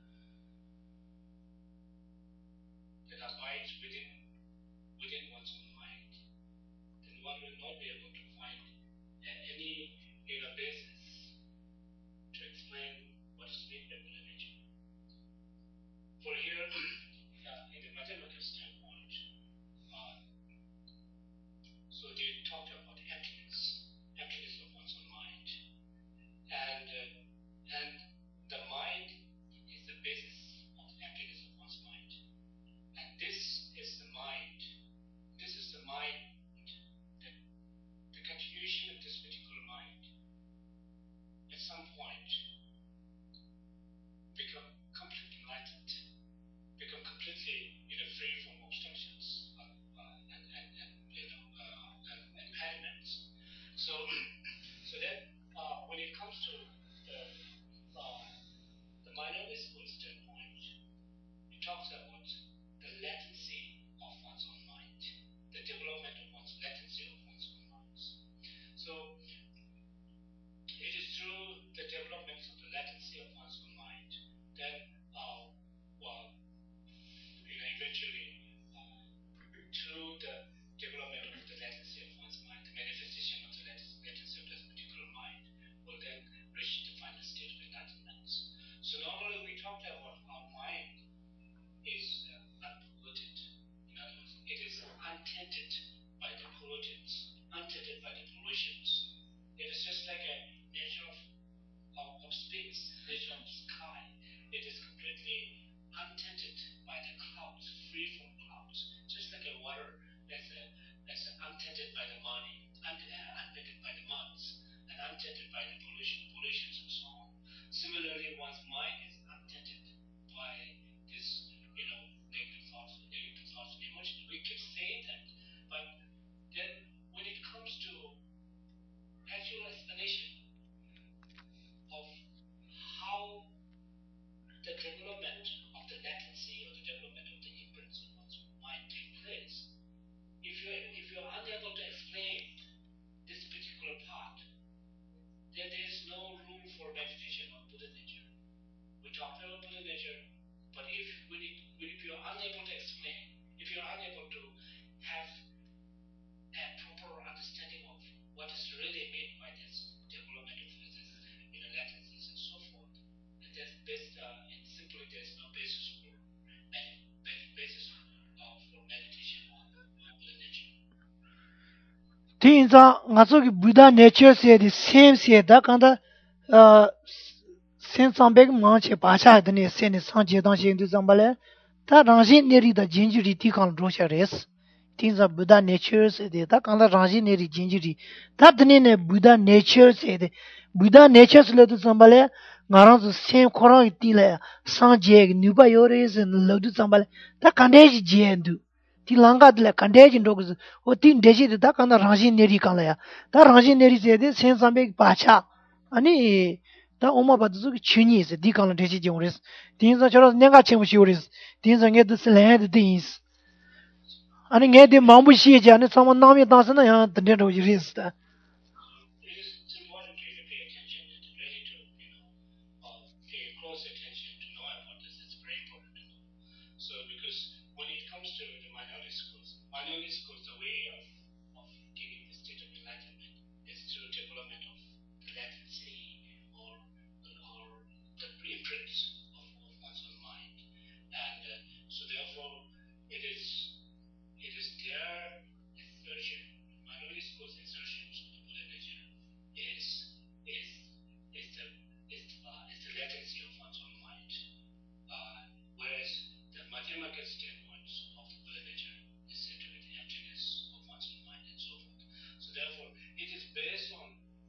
that abides within within one's own mind, then one will not be able to find uh, any you know, basis to explain what is meant by Buddha nature. For here, uh, in the mathematical standpoint, uh, so they talked about emptiness, emptiness of one's own mind, and uh, and the mind is the basis of the emptiness of one's mind, and this is the mind, this is the mind, that the continuation of this particular mind at some point become completely enlightened, become pollutions. It is just like a nature of, of, of space, nature of sky. It is completely untainted by the clouds, free from clouds, just like a water that's, a, that's untainted by the money, untainted by the muds, and untainted by the pollution, pollutions and so on. Similarly, one's mind is untainted by this, you know, negative thoughts, negative thoughts and emotions. We keep saying that, but then when it comes to actual explanation of how the development of the latency or the development of the imprints on one's mind take place, if you're if you're unable to explain this particular part, then there's no room for meditation on Buddha nature. We talked about Buddha nature, but if when it, when if you're unable to explain, if you're unable to have a proper understanding of what is really meant by this development of this, you know, latencies and so forth, and that's based uh, and simply there's no basis for med- basis uh, for meditation on uh, Buddha nature. Tinza ngaso ki Buddha nature se the same se da kanda uh sen sambek ma che pa cha de ne sen ne sang je dang shin du zambale ta rangin neri da jinjuri ti kan ro cha res. Tinza Buddha nature se de da kanda rangin neri jinjuri ta de ne Buddha nature se de Buddha nature se le du zambale ngarang su sen korang ti le sang je nu ba yo res le du zambale ta kande ji je ndu ti langa de la kande ji ndo gu o tin de ji da kanda rangin neri kan la ya ta rangin neri se de sen sambek pa cha ani 다 엄마 봐도 그 춘이 있어. 디칸을 대시 정리스. 딘서 저런 내가 책임 시오리스. 딘서 게도 슬래드 딘스. 아니 게데 마음부 시에지 않은 사람 남이 다스나 야 던데로 이리스다. It is it's important to you to pay attention and to really to, you know, uh, pay close attention to know about this. It's very important to know. So because when it comes to the minority schools, minority schools, the way of, of getting the state of enlightenment is through development of the latency or or the imprints of, of one's own mind. And uh, so therefore it is it is their assertion, minority schools' assertions of the Buddha nature is is is the is, uh, is the latency of one's own mind. Uh, whereas the Madhyamaka standpoints of the Buddha nature is said to be the emptiness of one's own mind and so forth. So therefore, it is based on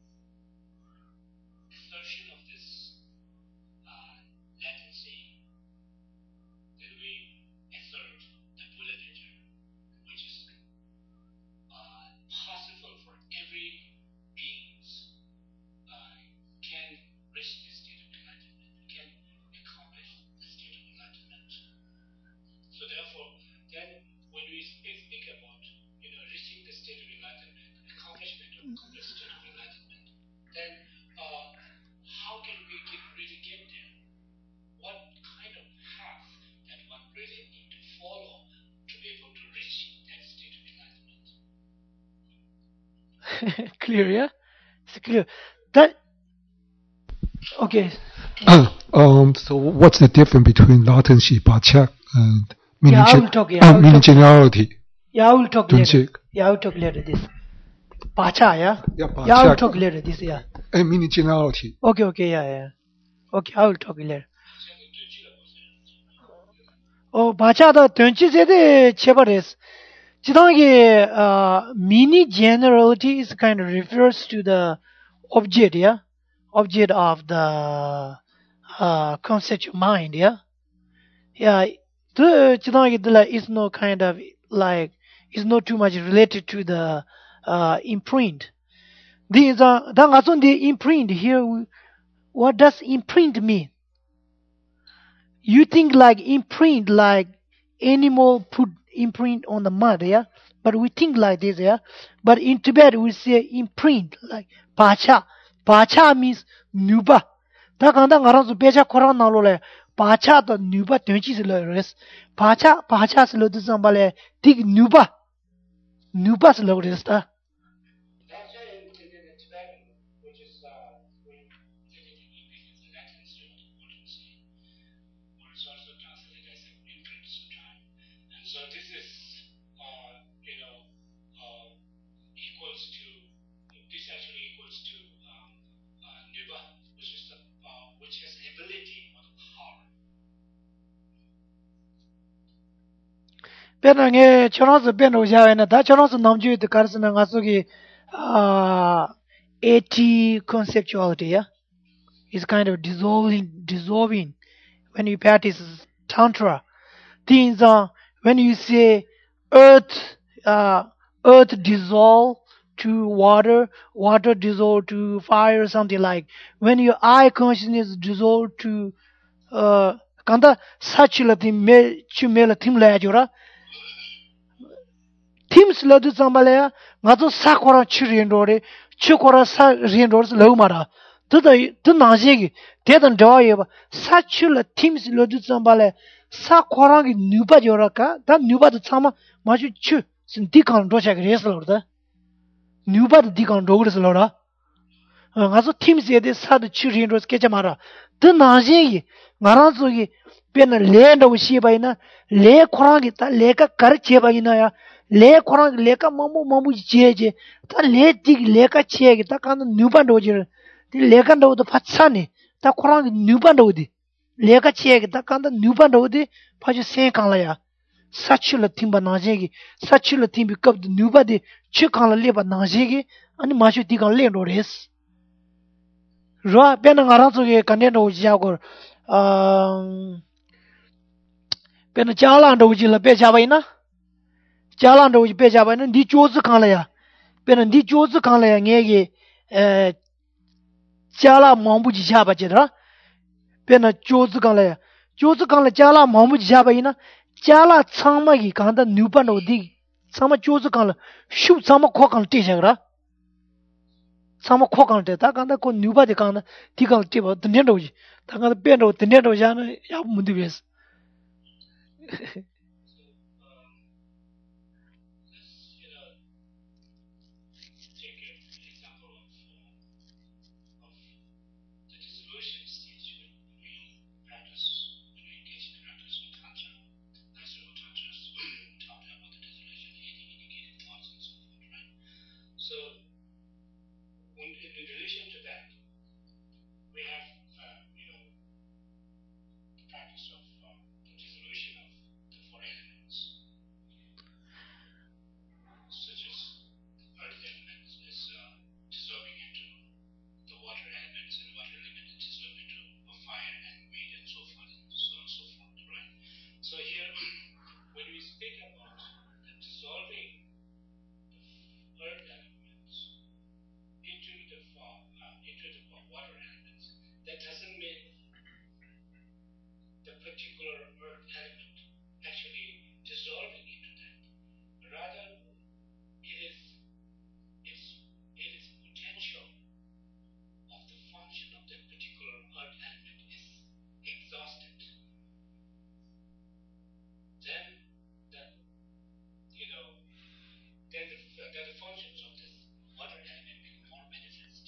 assertion of this uh, latency that we assert the Buddha nature, which is uh, possible for every beings uh, can reach the state of enlightenment, can accomplish the state of enlightenment. So therefore, then when we speak, speak about, you know, reaching the state of enlightenment, accomplishment of the state of enlightenment, then uh, how can we get, really get there? What kind of path that one really need to follow to be able to reach that state of enlightenment? Clear, yeah? It's clear. That okay. um, so what's the difference between latency, Bachak, and meaning, Yeah, I will talk. Yeah, I uh, will meaning talk. generality? Yeah, I will talk later. Tunchik. Yeah, I will talk later. This. Pacha, yeah. Yeah, Yeah, I will Bachak, talk later. This, yeah. and meaning generality. Okay, okay, yeah, yeah. Okay, I will talk later. 어, 바차다 던치제데 체바레스. 지당게 uh, mini generality is kind of refers to the object, yeah, object of the uh, conceptual mind, yeah, yeah. The 지당게 the is no kind of like is not too much related to the uh, imprint. These are the the imprint here. we- What does imprint mean? You think like imprint like animal put imprint on the mud, yeah? But we think like this, yeah? But in Tibet we say imprint like pacha. Pacha means nuba. Ta kanda ngaran su pecha koran nalo le pacha to nuba tenchi se le res. Pacha pacha se lo tu sambale tik nuba. Nuba se lo res ta. That's why in, in, in the Tibetan, which is uh, when taken in English as the Latin instrument of potency, or it's also translated as an imprint sutra. And so this is, uh, you know, uh, equals to, this Penange Chonos Benoja that Chonos Namju the Carson Asugi uh eighty conceptuality, yeah? Is kind of dissolving dissolving when you practice Tantra. Things are when you say earth uh earth dissolve to water, water dissolve to fire, something like when your eye consciousness dissolve to uh kanda sachila tim me chumela tim la jura Teams ladu sambalaya ngazo sakora chirindore chukora sa rindors lomara. Tuda tu najegi tedan doyeba sachula teams ladu sambale sakorangi nuba joraka da nuba de sama maju chu sin dikan do chak reslorda nuba de dikan dogres lora ngazo teams yede sad chirindors kechamara tu najegi ngaranzogi pena land of shibaina le korangi ta leka kar chebaina ya le korang leka mamu mamu jeje ta le dig leka chege ta kan nuban doje ti leka do to patsani ta korang nuban do di leka chege ta kan nuban do di paju sen kan la ya sachula timba najegi sachula timbi kap nuba di chi kan la leba najegi ani mashu ti kan le do res ro ben ngara so ge kan do ja gor um ben chala do ji la be cha bai na Jalan do be jaba na di chozu kan la ya pe na di chozu kan la ya nge ge eh jala mambu ji jaba je da pe na chozu kan la ya chozu kan la jala mambu ji jaba ina jala changma gi kan da nu pa no di sama chozu kan la shu sama kho kan te jagra sama kho kan te ta kan da ko nu ba de kan da ti kan te ba de ne do ji ta kan da pe do de ne do ja na ya mu di bes you know, take an example of, uh, of the dissolution stage when we practice, when we engage in the practice of Tantra. That's what Tantras talked about the dissolution, any indicated thoughts and so forth, right? So, when, in, in relation to that, we have, uh, you know, the practice of uh, the dissolution of the four elements, such as the earth element is uh, dissolving into the water elements, and water element is dissolving into a fire and wind and so forth and so on and so forth, right? So here, when we speak about the dissolving the earth elements into the uh, into the water elements, that doesn't mean the particular earth element actually dissolving into that. Rather, it is it's it is potential of the function of that particular earth element is exhausted. Then the you know then the, then the functions of this water element become more manifest.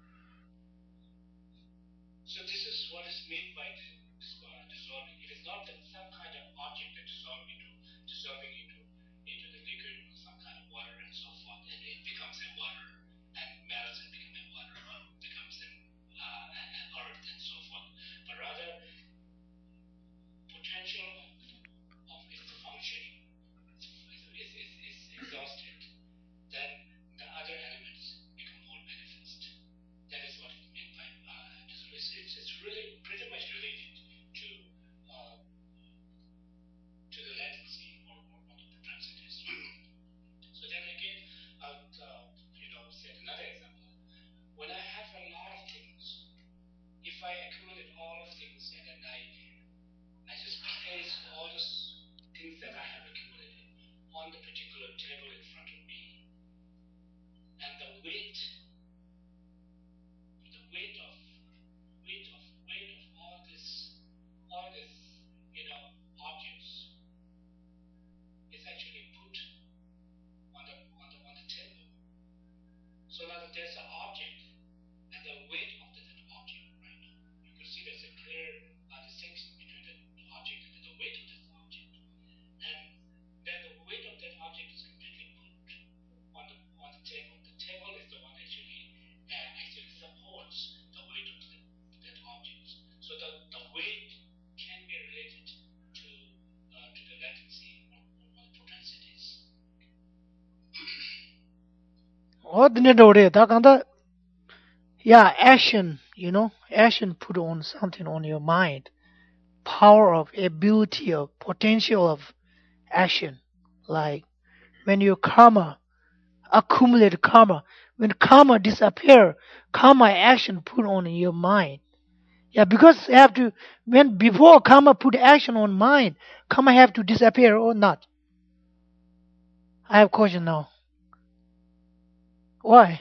So this is what is meant by this, uh, dissolving. It is not that some kind of object that dissolving into dissolving into into the liquid or some kind of water and so forth, and it becomes a water and melts and becomes a water or becomes an, uh, an earth and so forth. But rather, potential of its functioning is, is, is, is exhausted. Then the other elements become more manifest. That is what it meant by uh, dissolution. It's, it's really pretty much related to uh, to the latency or, or, or the propensities. So then again, I'll uh, you know set another example. When I have a lot of things, if I accumulate all of things and then I I just place all the things that I have accumulated on the particular table in front of me, and the weight the weight of weight of weight of all this all this you know objects is actually put on the on the on the table. So now that there's an object and the weight of the, that object, right? You can see there's a clear uh, distinction between the object and the weight of that object. And then the weight of that object is completely put on the on the table. The table is the one actually uh, actually supports the weight of the, that object. So the, the weight can be related to uh, to the latency or, or the What didn't order? That kind of yeah, action. You know, action put on something on your mind. Power of ability of potential of action. Like when your karma accumulate karma, when karma disappear, karma action put on in your mind. Yeah, because you have to when before karma put action on mind, karma have to disappear or not. I have question now. Why?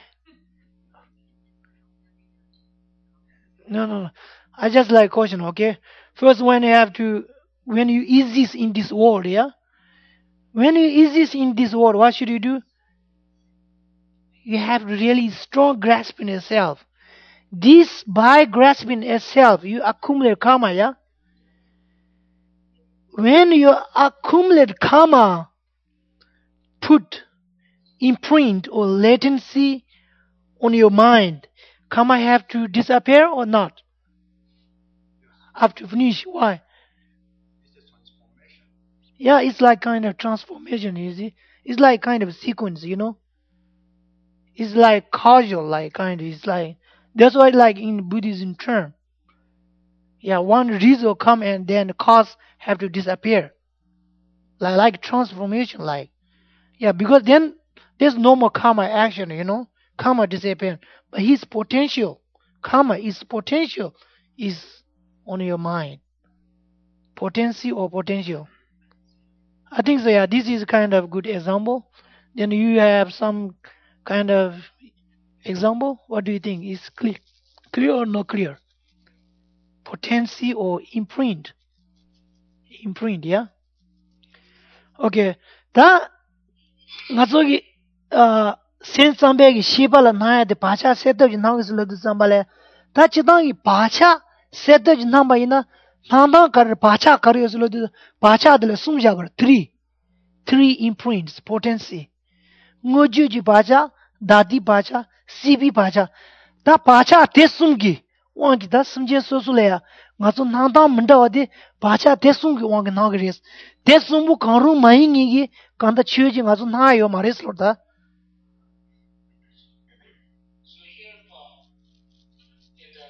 No, no, no. I just like question. Okay. First, when you have to, when you exist in this world, yeah. When you exist in this world, what should you do? You have really strong grasp in yourself. This by grasping yourself, you accumulate karma, yeah. When you accumulate karma, put imprint or latency on your mind, karma have to disappear or not? Have to finish. Why? Yeah, it's like kind of transformation, you see. It's like kind of sequence, you know. It's like causal, like kind of. It's like that's why, like in Buddhism term, yeah, one result come and then the cause have to disappear, like like transformation, like yeah, because then there's no more karma action, you know. Karma disappear, but his potential, karma is potential, is on your mind, potency or potential. I think so. Yeah, this is kind of good example. Then you have some kind of example. What do you think? Is clear, clear or not clear? Potency or imprint? Imprint, yeah. Okay. Da ngazogi uh sen sambe gi shibala naya de pacha seto ji nang slo du sambale. Da chidang gi pacha seto ji namba ina nanda kar pacha kar slo du pacha de sumja bar three three imprints potency. Ngoju ji pacha dadi pacha sibi pacha da pacha tesumgi wangi da sumje sosule ya ngazo nanda manda wadi pacha tesumgi wangi nagres tesumbu kanru mahingi gi kanda chuji ngazo na yo mares lorda. So here, uh, in the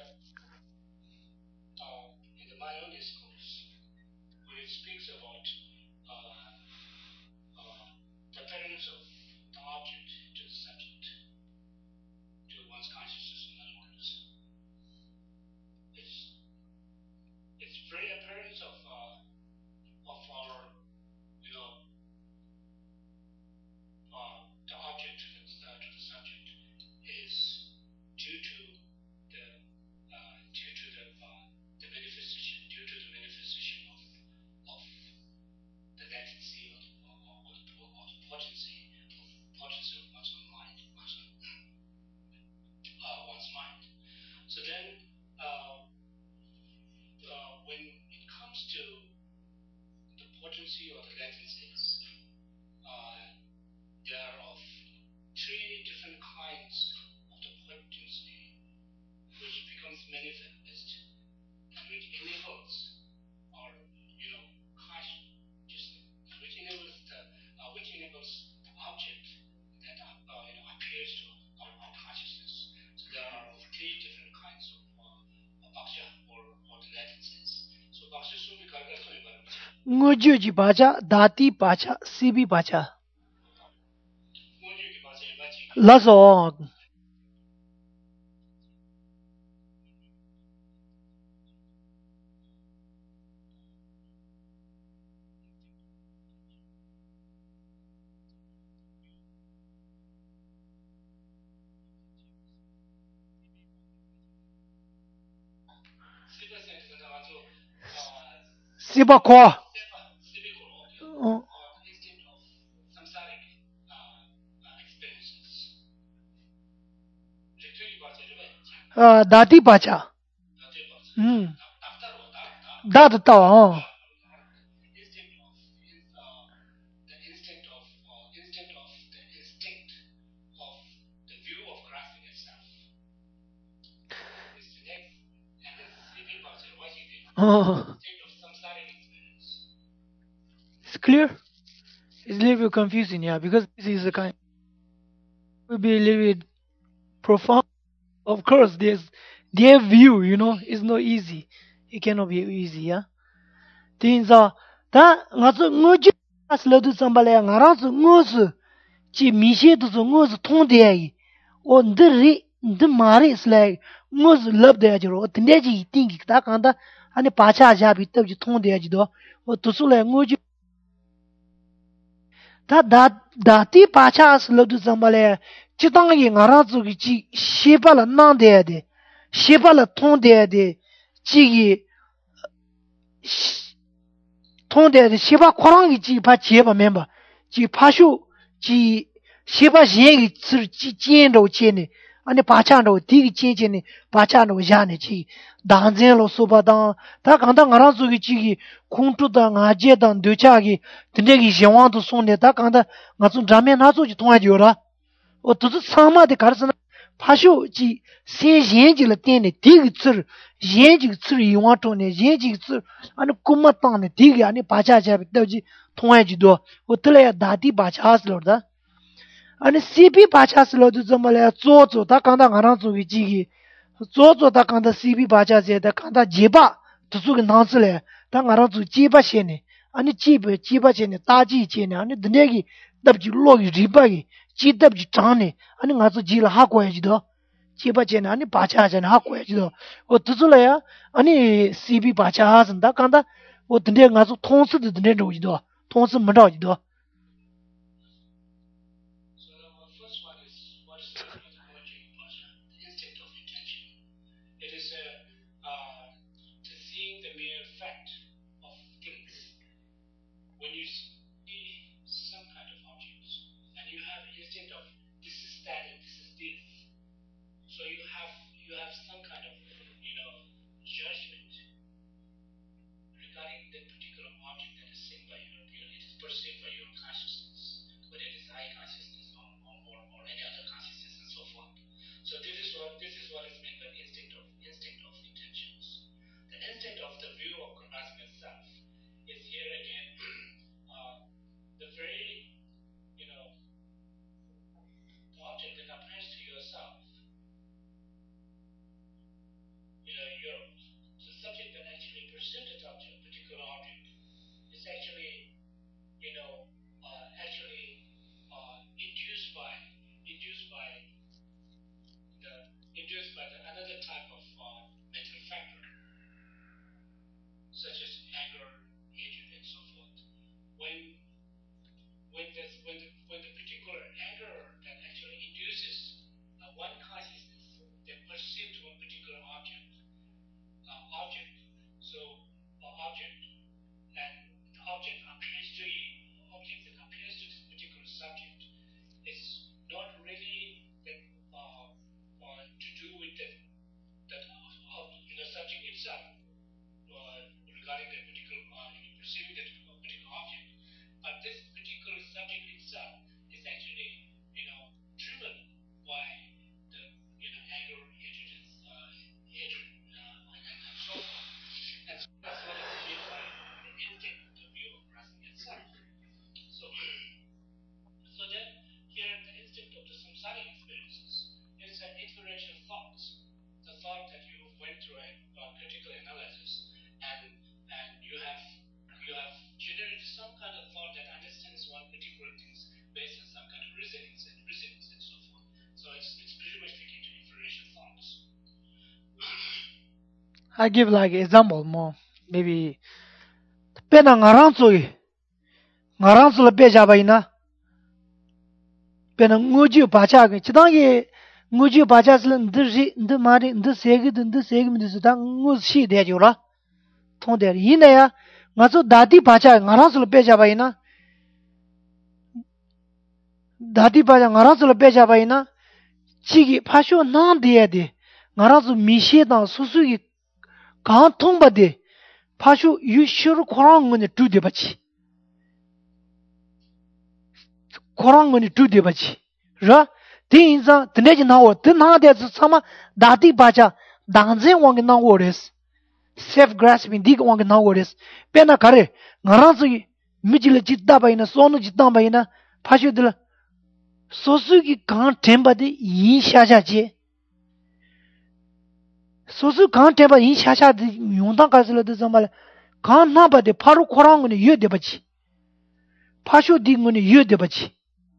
uh, in the Maya discourse, when it speaks about uh, uh, the appearance of the object to the subject, to one's consciousness, in other words, it's it's very appearance of uh, of our, you know, uh, the object to the, uh, to the subject is due to the uh, due to the uh, the manifestation due to the manifestation of of the latency or the, or, or the, or the potency of potency of one's own mind, one's own, uh, one's mind. So then, uh, uh, when it comes to the potency or the latencies, uh, there are of three different kinds of the potency which becomes manifest and which enables or you know consciousness, which enables the uh, which enables the object that uh, you know appears to our, our consciousness. So there are three different kinds of uh, baksha or, or the latencies. So baksha sumi karga sumi barabhi. Ngoju ji pacha dati pacha sibi pacha. Moju ki bache bachi. Lazo Siva says in the also uh, siba kwa. Siva, Siva okay. Uh, Or instinct of samsaric uh, uh, experiences. Literally bache rebe. uh, dati pacha. Dati bache. Hmm. Doctor ho da da. Da da oh. Instinct of uh, the instinct of uh, instinct of the instinct of the view of grasping itself. Is the next and then Siva bache what he did. Oh. Instinct of samsaric experience. It's clear? It's a little bit confusing, yeah, because this is a kind will be a little bit profound. Of course, there's their view, you know, is not easy. It cannot be easy, yeah. Things are that ngaz ngoji as lo du sambale ngaran su ngos chi mishe du su ngos thong de ai. O ndri nd mare is like ngos love de ajro. Tinde ji ting ta kanda ane pacha ja bi tab ji thong de aj do. O tusu le ngoji ta da dati pacha as lo du sambale chitang yi ngaran su gi chi sheba la nang de de. Sheba la thong de de chi gi 통대 시바 코랑이 지 바치에바 멤버 지 파슈 지 시바 지행이 지 지엔로 지네 아니 바찬로 디기 지지네 바찬로 야네 지 단젠로 소바당 다 간다 가라수기 지기 콩투다 나제당 되차기 드네기 영왕도 손네 다 간다 나좀 자면 나서지 통하지요라 어 두스 사마데 가르스나 파슈 지 세jen지를 때네 디기 츠 yenji tsuri yuwa tone, yenji tsuri, ane kuma tangne, digi ane bacha chabi, tawji thongay jido, utla ya dati bacha aslo da. Ane sipi bacha aslo du zambala ya zozo, ta kanda ngarang zuki jigi, zozo ta kanda sipi bacha se, ta kanda jeba, tusuki nansile, ta ngarang zuki jeba shene, ane jeba, jeba shene, taji shene, ane dnegi, dabji logi ribagi, ji dabji chane, ane nga zu jila hakwa ya jido. Chiba chena ani bacha chena ha kwa jido o tuzula ya ani sibi bacha ha sanda kanda o dinde nga su thongsu de dinde ro jido thongsu ma ro jido So the first one is what is the emerging passion, the instinct of intention. It is a uh, to seeing the mere fact of things. When you see some kind of objects and you have an instinct of this is that and this is this. So you have you have some kind of you know judgment regarding that particular object that is seen by your you know, it is perceived by your consciousness, whether it is eye consciousness or, or, or, or any other consciousness and so forth. So this is what this is what is meant by instinct of instinct of intentions. The instinct of the view of cosmic self is here again uh, the very you know the object that appears to yourself. You know, your the subject that actually presented object, particular object, is actually, you know, uh, actually uh, induced by induced by the induced by the another type of uh, mental factor, such as anger, hatred, and so forth. When when this when the when the particular anger that actually induces uh, one consciousness that perceives one particular object. Uh, object. So the uh, object and the object appears to you, object that appears to this particular subject is not really that, uh, uh, to do with the, that uh, you know, subject itself uh, regarding that particular uh, perceiving that particular object, but this particular subject itself is actually you know driven by the you know anger, hatred, uh, hatred. So that's what is meant by the instinct, the view of grasping itself. So, so then here the instinct of the samsaric experiences is an inspiration thoughts, the thought that you went through a uh, critical analysis, and and you have you have generated some kind of thought that understands one particular things based on some kind of reasonings and reasonings and so forth. So it's it's pretty much taken to inspiration thoughts. I give like example more maybe pena ngarang sui ngarang sula beja baina pena nguji bacha ge chidang ge nguji bacha sla ndri nd mari nd segi nd segi mi su da ngu shi de jo la thong de yin ne ya nga so dati bacha ngarang sula beja baina dati bacha ngarang sula beja baina chi gi phasho na de de ngarang su mi she da su su gi 강 통바데 파슈 유슈르 코랑문에 두데바치 코랑문에 두데바치 라 대인자 드네지 나오 드나데스 사마 다디 바자 당제 왕게 나오레스 self grasping dig 왕게 나오레스 페나 카레 나라스기 미질레 짓다 바이나 소노 짓다 바이나 파슈들 소수기 강 템바데 이 샤샤지 소수 강 템바 이 샤샤데 용당 가슬라데 정말 강 나바데 바로 코랑은 여데바지 파쇼 딩은 여데바지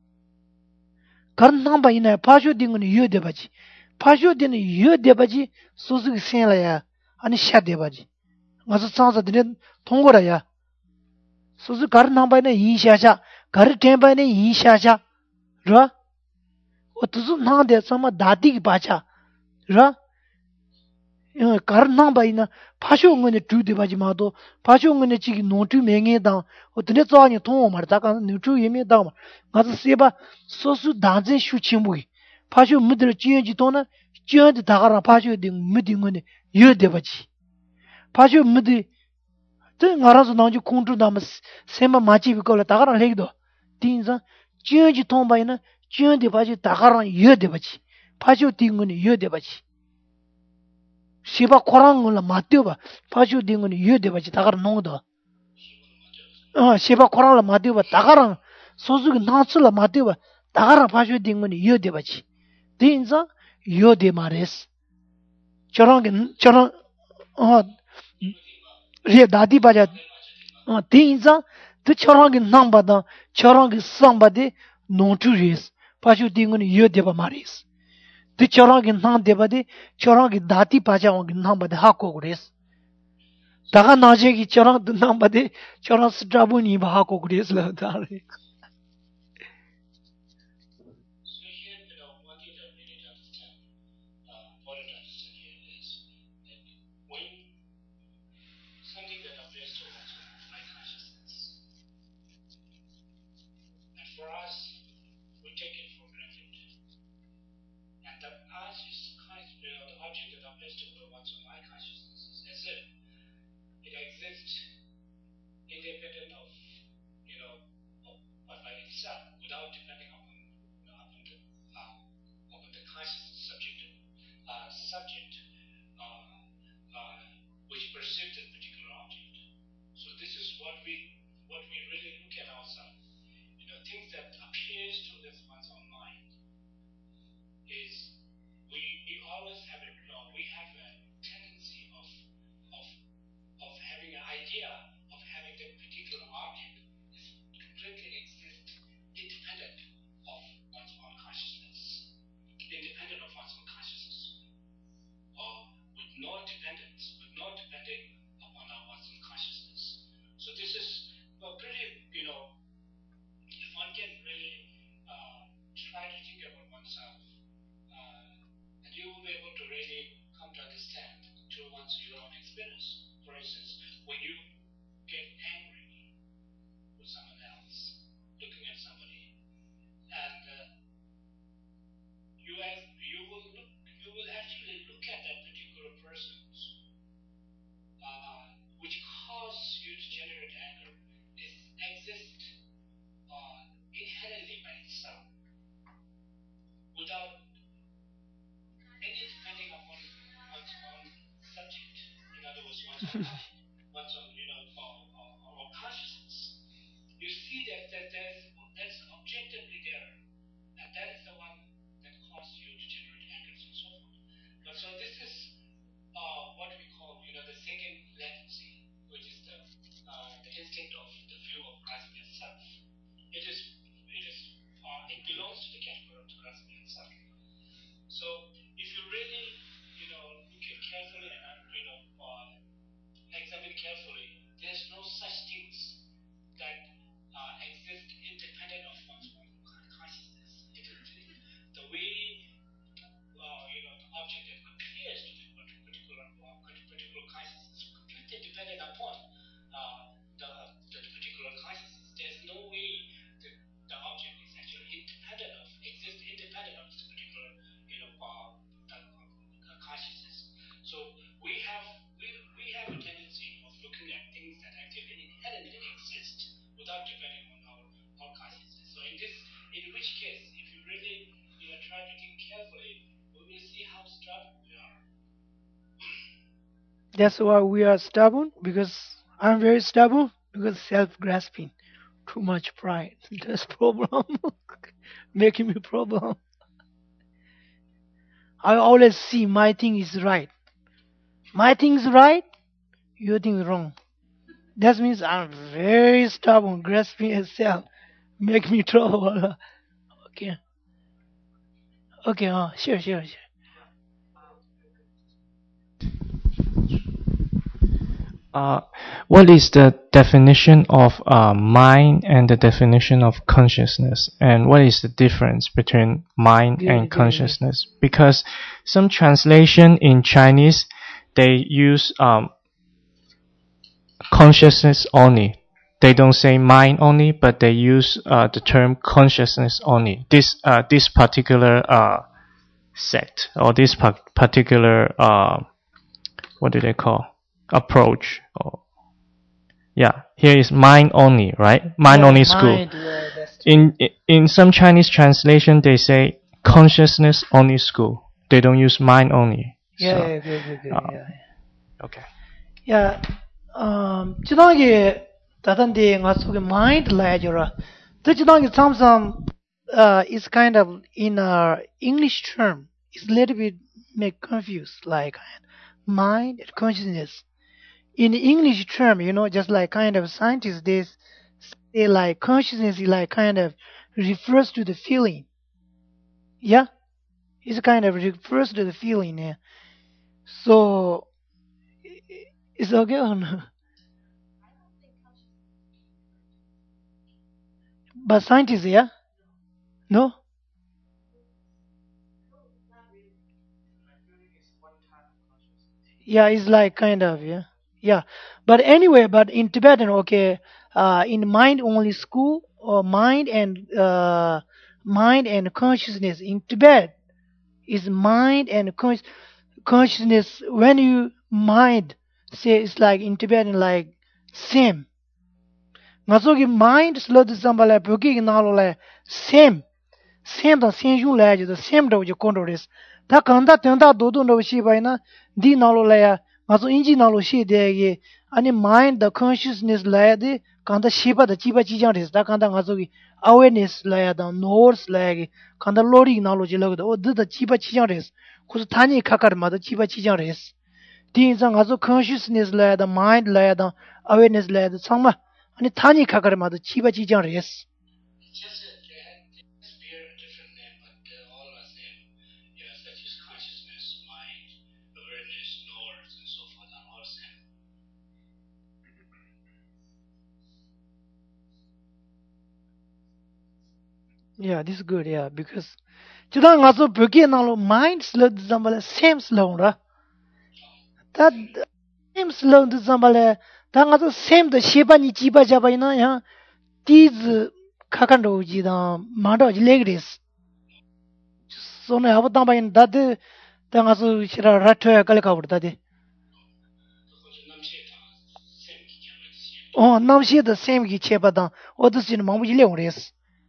간 나바 이나 파쇼 딩은 여데바지 파쇼 딩은 여데바지 소수기 생라야 아니 샤데바지 가서 상사들은 통고라야 소수 가 나바네 이 샤샤 가 템바네 이 샤샤 र ओ तुझु ना दे सम दादी की बाचा र कर ना भाई ना फाशो ngने to दे बाजी मा तो फाशो ngने ची नोटु मेंगे दा ओ तने चानी थो मरता का न्यूटु येमे दा मा तो सेबा सोसु दाजे शु छिमुगी फाशो मुद्र चिए जी तो ना चिए दे दागा फाशो दे मुदि ngने ये दे बाजी फाशो मुदि ते ngara zo ना जो कोंटु दाम सेमा माची बिकोला दागा लेग दो तीन सा चिए जी तो भाई ना चिए दे बाजी दागा ये दे बाजी फाशो 딩은 ये दे बाजी 시바 코랑을 맞대봐 파주 딩은 유대바지 다가라 농도 어 시바 코랑을 맞대봐 다가라 소수가 나츠라 맞대봐 다가라 파주 딩은 유대바지 딘자 유대 마레스 저런 저런 어리 다디 바자 어 딘자 그 저런 남바다 저런 상바데 노투리스 파주 딩은 유대바 마레스 그 저랑이 나 대바데 저랑이 다티 바자옹이 나바데 하고 그랬어. 다가 나제기 저랑 나바데 저랑 스트라부니 하고 그랬어. 다리. So here, you know, what you don't really understand, uh, what you understand here is that when something that appears to us like consciousness, and for us, we take it for granted. And that us is kind of, you know, the object that appears to one's own mind consciousness is as if it exists independent of, you know, of, of by itself, without depending upon, you know, upon the, uh, upon the consciousness subject, uh, subject, uh, uh, which perceives that particular object. So this is what we, what we really look at ourselves. You know, things that appears to this one's own mind is we, we always have a uh, we have a tendency of of of having an idea of having that particular object is completely exist independent of one's own consciousness, independent of one's own consciousness, or with no dependence, with no depending upon our one's own consciousness. So this is well, pretty, you know, if one can really uh, try to think about oneself. And you will be able to really come to understand through one's your own experience. For instance, when you get angry with someone else, looking at somebody, and uh, you have, you will look, you will actually look at that particular person's, uh, which causes you to generate anger, is exist uh, inherently by itself, without any depending upon one's own subject. In other words, one's own, one's own, you know, or, or, or consciousness. You see that, that there's, that's objectively there, and that is the one that causes you to generate anger and so forth. But so this is uh, what we call, you know, the second latency, which is the uh, the instinct of the view of grasping itself. It is, it is, uh, it belongs to the category of grasping itself. So if you really, you know, look at carefully and, you know, uh, examine carefully, there's no such things that uh, exist independent of one's own consciousness. It is the way, uh, you know, the object that appears to be particular, uh, particular consciousness, completely dependent upon uh, the, the particular consciousness. There's no way that the object is actually independent of, exists independent of this particular, you know, uh, the, uh, consciousness. So we have we, we have a tendency of looking at things that actually inherently exist without depending on our, our consciousness. So in this, in which case, if you really, you know, try to think carefully, we will see how stubborn we are. That's why we are stubborn, because I'm very stubborn, because self-grasping. Too much pride. That's problem. Making me problem. I always see my thing is right. My thing is right, your thing is wrong. That means I'm very stubborn, grasping itself, make me trouble. Okay. Okay, uh, sure, sure, sure. Uh, what is the definition of uh, mind and the definition of consciousness? And what is the difference between mind Good, and good, good. consciousness? Because some translation in Chinese, they use um, consciousness only. They don't say mind only, but they use uh, the term consciousness only. This uh, this particular uh, sect or this pa- particular uh, what do they call approach? Or, yeah, here is mind only, right? Mind Yeah, only school. mind, yeah, that's true. In in some Chinese translation, they say consciousness only school. They don't use mind only. Yeah, So yeah, good, good, good, uh, yeah. okay. Yeah, um, 지난게 다단데 nga 속에 mind lajora. The 지난게 sometimes uh is kind of in a English term. It's a little bit make confused like mind and consciousness. In English term, you know, just like kind of scientists they say like consciousness is like kind of refers to the feeling. Yeah, it's kind of refers to the feeling. Yeah. So it's okay or no? But scientists, yeah, no. Yeah, it's like kind of, yeah. Yeah. But anyway, but in Tibetan, okay, uh, in mind only school or mind and uh, mind and consciousness in Tibet is mind and con- consciousness. When you mind, say it's like in Tibetan, like same. Ngasogi mind slow to sambala puki nalo like same. Same the same you like the same do you control this. Ta kanda tenda do do no shi bai na di nalo la ya ngaso inji nalo shi de ye ani mind the consciousness la de kanda shiba the chiba chi jang des ta kanda ngaso gi awareness la ya da knows la ya kanda lori nalo ji lo do the chiba chi jang des kus tani kakar ma the chiba chi jang des di sang ngaso consciousness la ya da mind la ya da awareness la ya da sangma ani tani kakar ma the chiba chi jang des. It's just that they had they just bear a different name, but they're all the same. Yeah, such as consciousness, mind, awareness, knowledge, and so forth are all the same. Yeah, this is good. Yeah, because chudang ngaso pyoge nalo mind slow to zambale same slow ra. That same slow to zambale. That ngaso same the sheba ni jiba jaba ina ya. These kakando ji da mando ji legris. So na abu tamba in that the ngaso shira ratho kale kabur that. Because Namshe same ki Oh, namshi the same ki cheba da. Oh, this is mamu ji legris.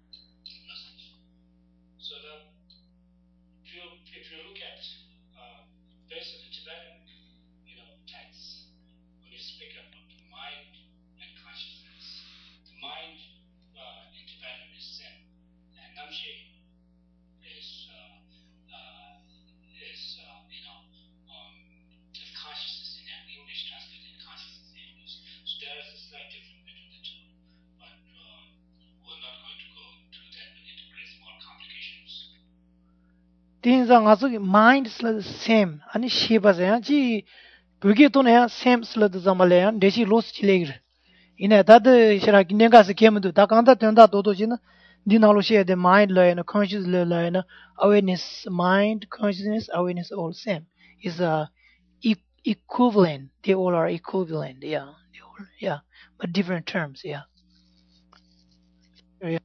So that if you if you look at uh, based on the Tibetan, you know, texts, when you speak about the mind and consciousness, the mind uh, in Tibetan is same, and Namshe is uh, uh, is uh, you know um, the consciousness in English translated consciousness in English. So there is a slight difference between the two, but uh, we're not going to go through that. It creates more complications. Things are also mind slow same. Ani sheba se ji pyoge to na same slow to zambale ya. Deshi los chi legris. Ina that shira kinga se kem do ta kanda tenda do do jina di nalo she the mind la na conscious la la na awareness mind consciousness awareness all same is a e- equivalent they all are equivalent yeah they all, yeah but different terms yeah yeah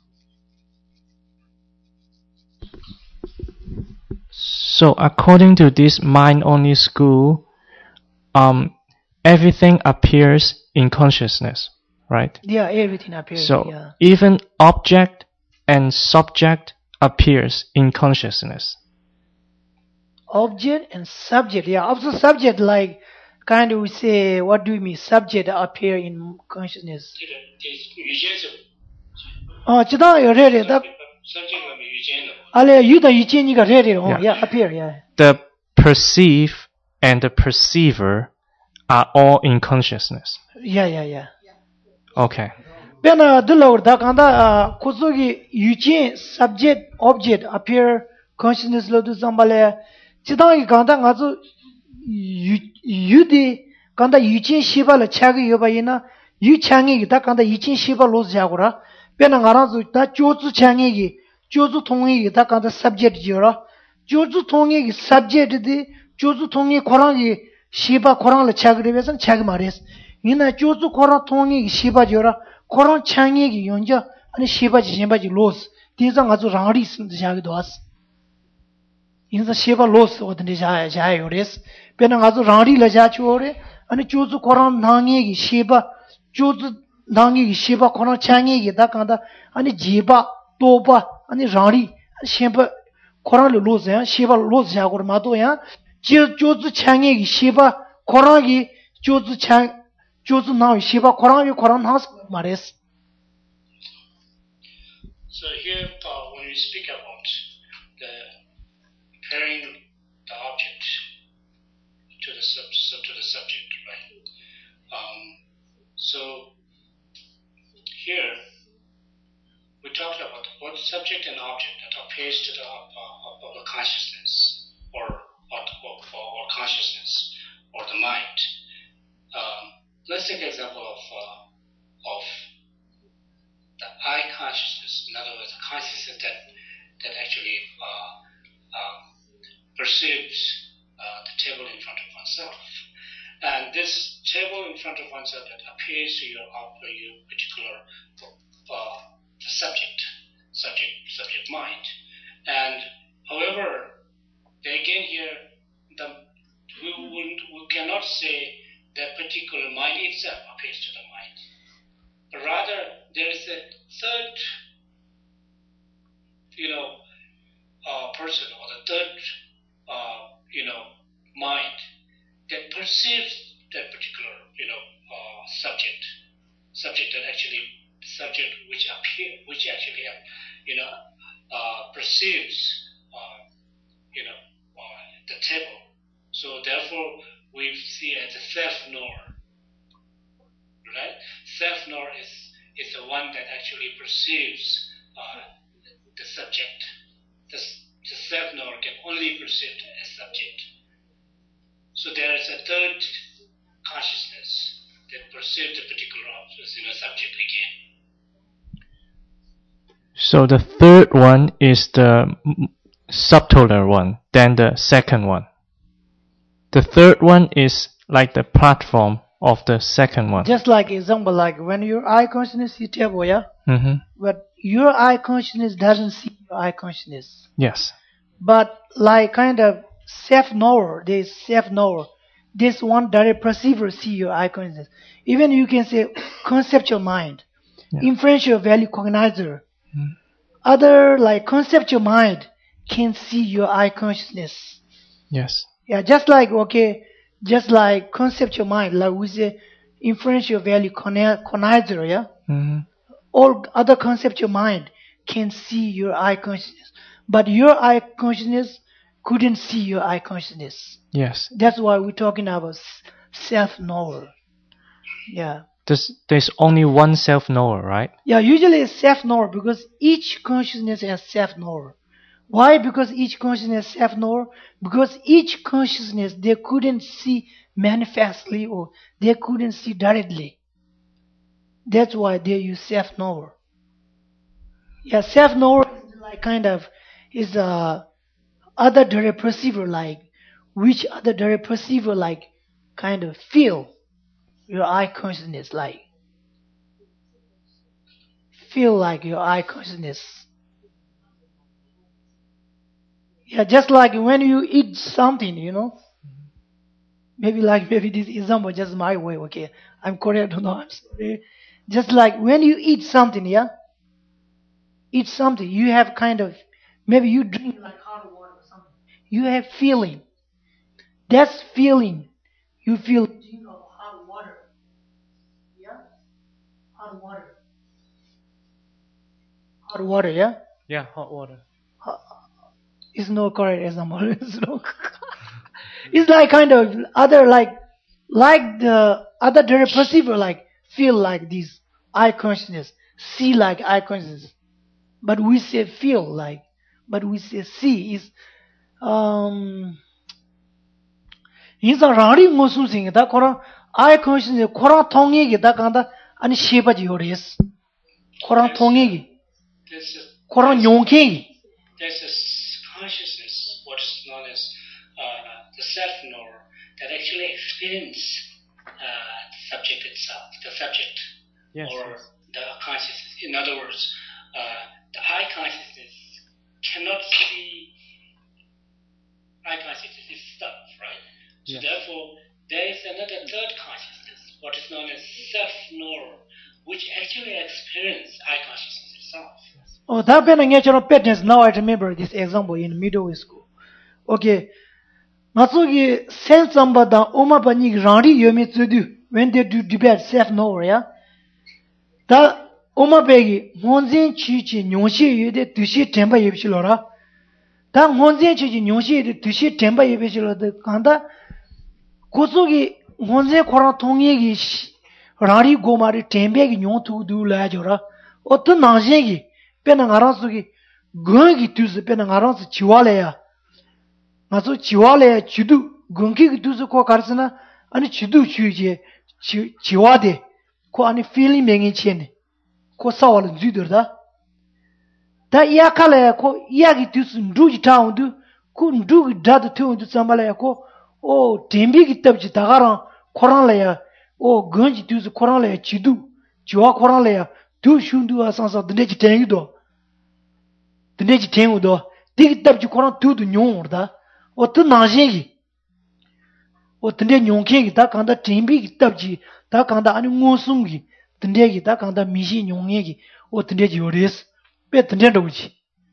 So according to this mind only school, um, everything appears in consciousness, right? yeah everything appears So yeah even object and subject appears in consciousness. object and subject yeah also subject like kind of we say, what do we mean? Subject appear in consciousness. 这个这语间是 Oh, chida yo re re da. subject 和语间的。 Ale yu da yu chen ni ga re re oh Yeah. yeah appear yeah. The perceive and the perceiver are all in consciousness. Yeah yeah yeah. Okay. Pena dilo da kanda kuzo gi yu chen subject object appear consciousness lo du zambale. Chida gi kanda nga zo yu yu de kanda yu chen shiba la chagi yo ba yina yu changi gi da kanda yu chen shiba lo jagura. Pena nga ra zo da jozu changi gi jozu tongi gi da kanda subject jira. 조주 통이 subject 조주 통이 코랑이 시바 코랑을 차그리 위해서 차기 말했어. 이나 조주 코랑 통이 시바죠라 코랑 창이 연자 아니 시바지 시바지 로스 디장 아주 랑리 쓴데 자기도 왔어. 인자 시바 로스 어딘데 자야 자야 요레스. 배는 아주 랑리라 자초래 아니 조주 코랑 나기 시바 조주 나기 시바 코랑 창이 다 간다 아니 지바 또바 아니 랑리 시바 코랑을 로즈야 시바 로즈 하고 마도야 지 조즈 창이 시바 코랑이 조즈 창 조즈 나위 시바 코랑이 코랑 나스 말했어. So here, uh, when we speak about the pairing the object to the sub, sub to the subject, right? Um, so here we talked about both subject and object that appears to the uh, of the consciousness or or, or or consciousness or the mind. Um, let's take an example of uh, of the I consciousness. In other words, the consciousness that that actually uh, um, perceives uh, the table in front of oneself, and this table in front of oneself that appears to your uh, your particular uh, the subject, subject, subject mind, and however, again here, the we, we, we cannot say that particular mind itself appears to the mind, but rather there is a third, you know, uh, person or the third, uh, you know, mind that perceives that particular, you know, uh, subject, subject that actually. Subject which appear, which actually, you know, uh, perceives, uh, you know, uh, the table. So therefore, we see as a self-knower, right? Self-knower is is the one that actually perceives uh, the subject. The, the self-knower can only perceive a subject. So there is a third consciousness that perceives the particular object, you know, subject again. So the third one is the subtler one than the second one. The third one is like the platform of the second one. Just like example, like when your eye consciousness see table, yeah, Mm-hmm. but your eye consciousness doesn't see your eye consciousness. Yes. But like kind of self-knower, this self-knower, this one direct perceiver see your eye consciousness. Even you can say conceptual mind, Yeah. inferential value cognizer. Mm. Other like conceptual mind can see your eye consciousness. Yes. Yeah, just like okay, just like conceptual mind, like we say inferential value cognizer, yeah. Mm-hmm. All other conceptual mind can see your eye consciousness, but your eye consciousness couldn't see your eye consciousness. Yes. That's why we're talking about self-knower. Yeah. There's, there's only one self-knower, right? Yeah, usually it's self-knower because each consciousness has self-knower. Why? Because each consciousness has self-knower. Because each consciousness they couldn't see manifestly or they couldn't see directly. That's why they use self-knower. Yeah, self-knower is like kind of is a other direct perceiver like which other direct perceiver like kind of feel your eye consciousness like feel like your eye consciousness. Yeah, just like when you eat something, you know. Maybe like maybe this example just my way, okay. I'm correct or not, I'm sorry. Just like when you eat something, yeah. Eat something, you have kind of maybe you drink like hot water or something. You have feeling. That's feeling. You feel Hot water. Hot water, yeah? Yeah, hot water. It's no correct example. It's no. It's like kind of other like like the other direct perceiver like feel like this eye consciousness, see like eye consciousness. But we say feel like, but we say see is um. 인상 라리 무슨 생이다 코랑 eye consciousness 코랑 통얘기다 간다 아니 시바지 요리스 코랑 통얘기 There's a, 코랑 용케기. there's a consciousness, what's known as uh, the self-knower, that actually experience uh, the subject itself, the subject, Yes, or yes. the consciousness. In other words, uh, the eye consciousness cannot see eye consciousness is stuff, right? So Yes. therefore, there is another third consciousness, what is known as self-knower, which actually experience eye consciousness itself. Oh, that been a natural patterns. Now I remember this example in middle school. Okay. Natsugi sense sambada oma bani randi yomi tsudu when they do debate self knower, yeah? Da oma begi honzin chi chi nyonshi yude dushi temba yebishilora. Da honzin chi chi nyonshi yude dushi temba yebishilora kanda 고속이 혼세 코랑 통역이 라리 고마리 템베기 용투 둘라줘라 어떤 나제기 빼는 알아서기 근기 두스 빼는 알아서 지와래야 나서 지와래 주두 근기 두스 코 가르스나 아니 주두 주지 지와데 코 아니 필링 맹이 치네 코 사월 주더다 다 이야칼에 코 이야기 두스 누지 타운드 코 누기 다드 투운드 삼발에 코 오 템비기 탑지 다가랑 코랑래야 오 근지 두스 코랑래야 지두 지와 코랑래야 두 슌두아 상사 드네지 땡이도 드네지 땡우도 디기 탑지 코랑 두두 뇽르다 어떤 나제기 오 드네 뇽케기 다 간다 템비기 탑지 다 간다 아니 무슨기 드네기 다 간다 미시 뇽예기 오 드네지 요레스 빼 드네도지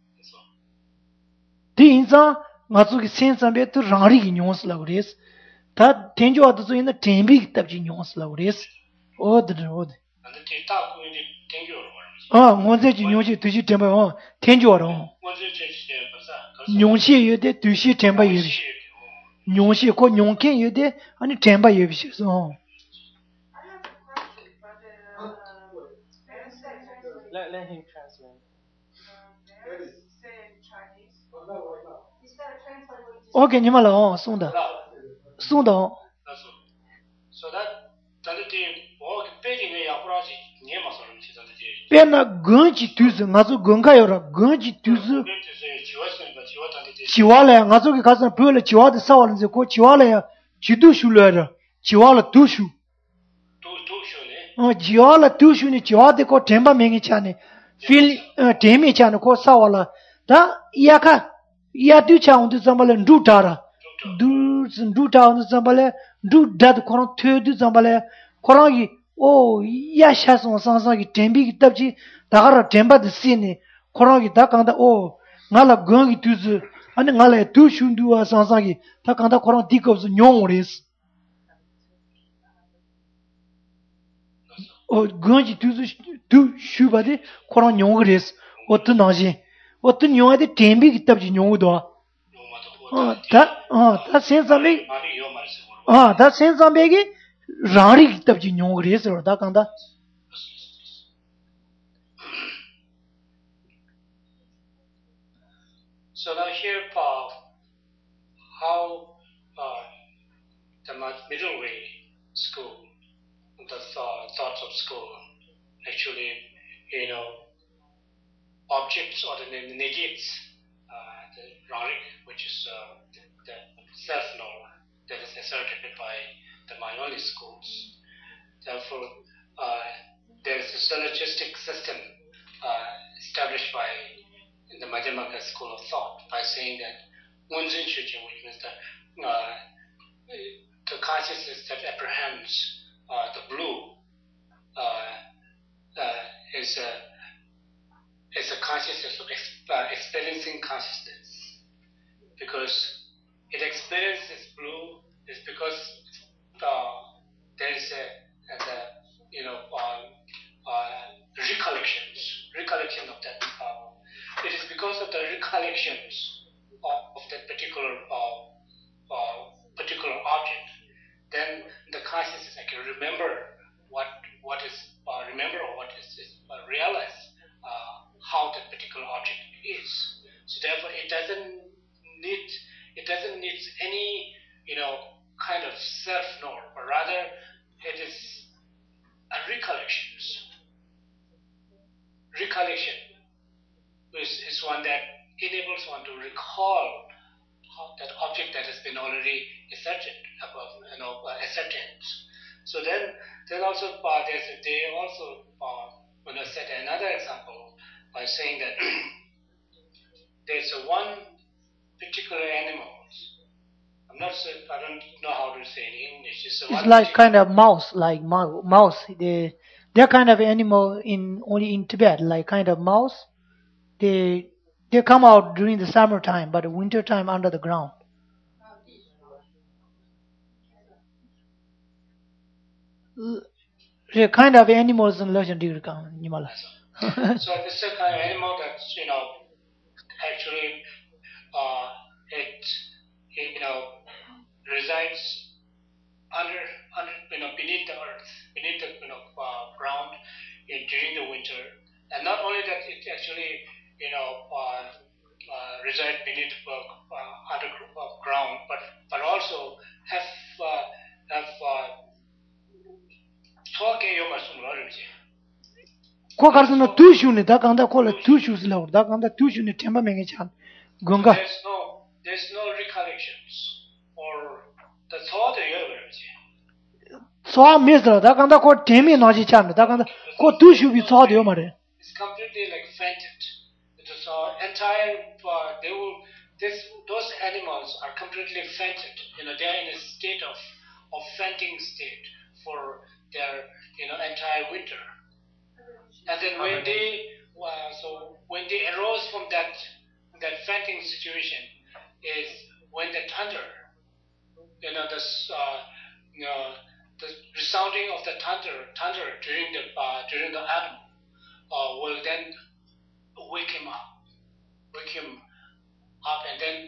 디 인상 맞추기 센스함에 또 라리기 뇽스라 그래스 다 텐조 와도 있는 템비 답지 뇽스라 그래스 어들 어들 And the data going to take your words. 아 먼저지 뇽시 두시 템바 어 텐조 와로 Once you change the person, 뇽시 여데 두시 템바 여비 뇽시 고 뇽케 여데 아니 템바 여비시 어 Let, let him translate. 오케이 니말라 어 송다 송다 that's all. So that that the all the beginning approach near muscle is that the 빼나 근지 두스 나서 근가요라 근지 두스 situation but you want to 지와래 나서기 가서 벌레 지와데 사월인지 고 지와래 지두 슐러라 지와라 두슈 do do show ne 어 지와라 두슈니 지와데 고 템바 맹이 차네 필 템이 차네 고 사월라 다 이야카 이야두 차운드 잠발은 두타라 두 두타운드 잠발에 두다드 코랑 퇴드 잠발에 코랑이 오 야샤송 상상이 템비기 답지 다가라 템바드 시니 코랑이 다 간다 오 나라 근기 두즈 아니 나라 두슌두아 상상이 다 간다 코랑 디컵스 뇽오레스 오 근기 두즈 두 슈바데 코랑 뇽오레스 어떤 나지 어떤 뇽아데 템비기 답지 뇽오도 어다어다 센사메 아니 요 말씀 어다 센사메기 라리 답지 뇽오레스 다 간다 So now here, uh, how uh, the mid- middle way school, the th- thoughts of school, actually, you know, objects or the ne- negates uh, the Rarik, which is uh, the, the self-knower that is asserted by the Mayoli schools. Therefore, uh, there is a synergistic system uh, established by in the Madhyamaka school of thought by saying that Munjin Shujin, which means the, uh, the consciousness that apprehends uh, the blue, uh, uh, is a is a consciousness of ex- uh, experiencing consciousness, because it experiences blue is because uh, there is a, a the, you know um, uh, you know, kind of self-knower, but rather it is a recollection. Recollection is, is one that enables one to recall that object that has been already ascertained, above, you know, uh, ascertained. So then, then also uh, there's a, they also uh, want to set another example by saying that there's a one particular animal. I'm not sure, I don't know how to say in English. It's, it's like kind of mouse, like mouse. They they're kind of animal in only in Tibet, like kind of mouse. They they come out during the summertime, but winter time under the ground. They're kind of animals in legend. So this is a kind of animal that, you know, actually uh, it, it you know resides under under you know beneath the earth, beneath the you know uh, ground in, during the winter, and not only that, it actually you know uh, uh, resides beneath uh, uh, underground, but but also have uh, have uh, Ko karsana tu shuni da kanda kola tu shus laur da kanda tu shuni temba mengi chan gonga. There's no there's no recollections or the thought so misra da kanda ko temi naji chan da kanda ko tu shu bi thought yo mare. It's completely like fainted. It is uh, entire uh, they will this those animals are completely fainted. You know, they are in a state of of fainting state for their you know entire winter, and then when they uh, so when they arose from that that fainting situation is when the thunder, you know this uh, you know the resounding of the thunder thunder during the uh, during the autumn uh, will then wake him up, wake him up, and then.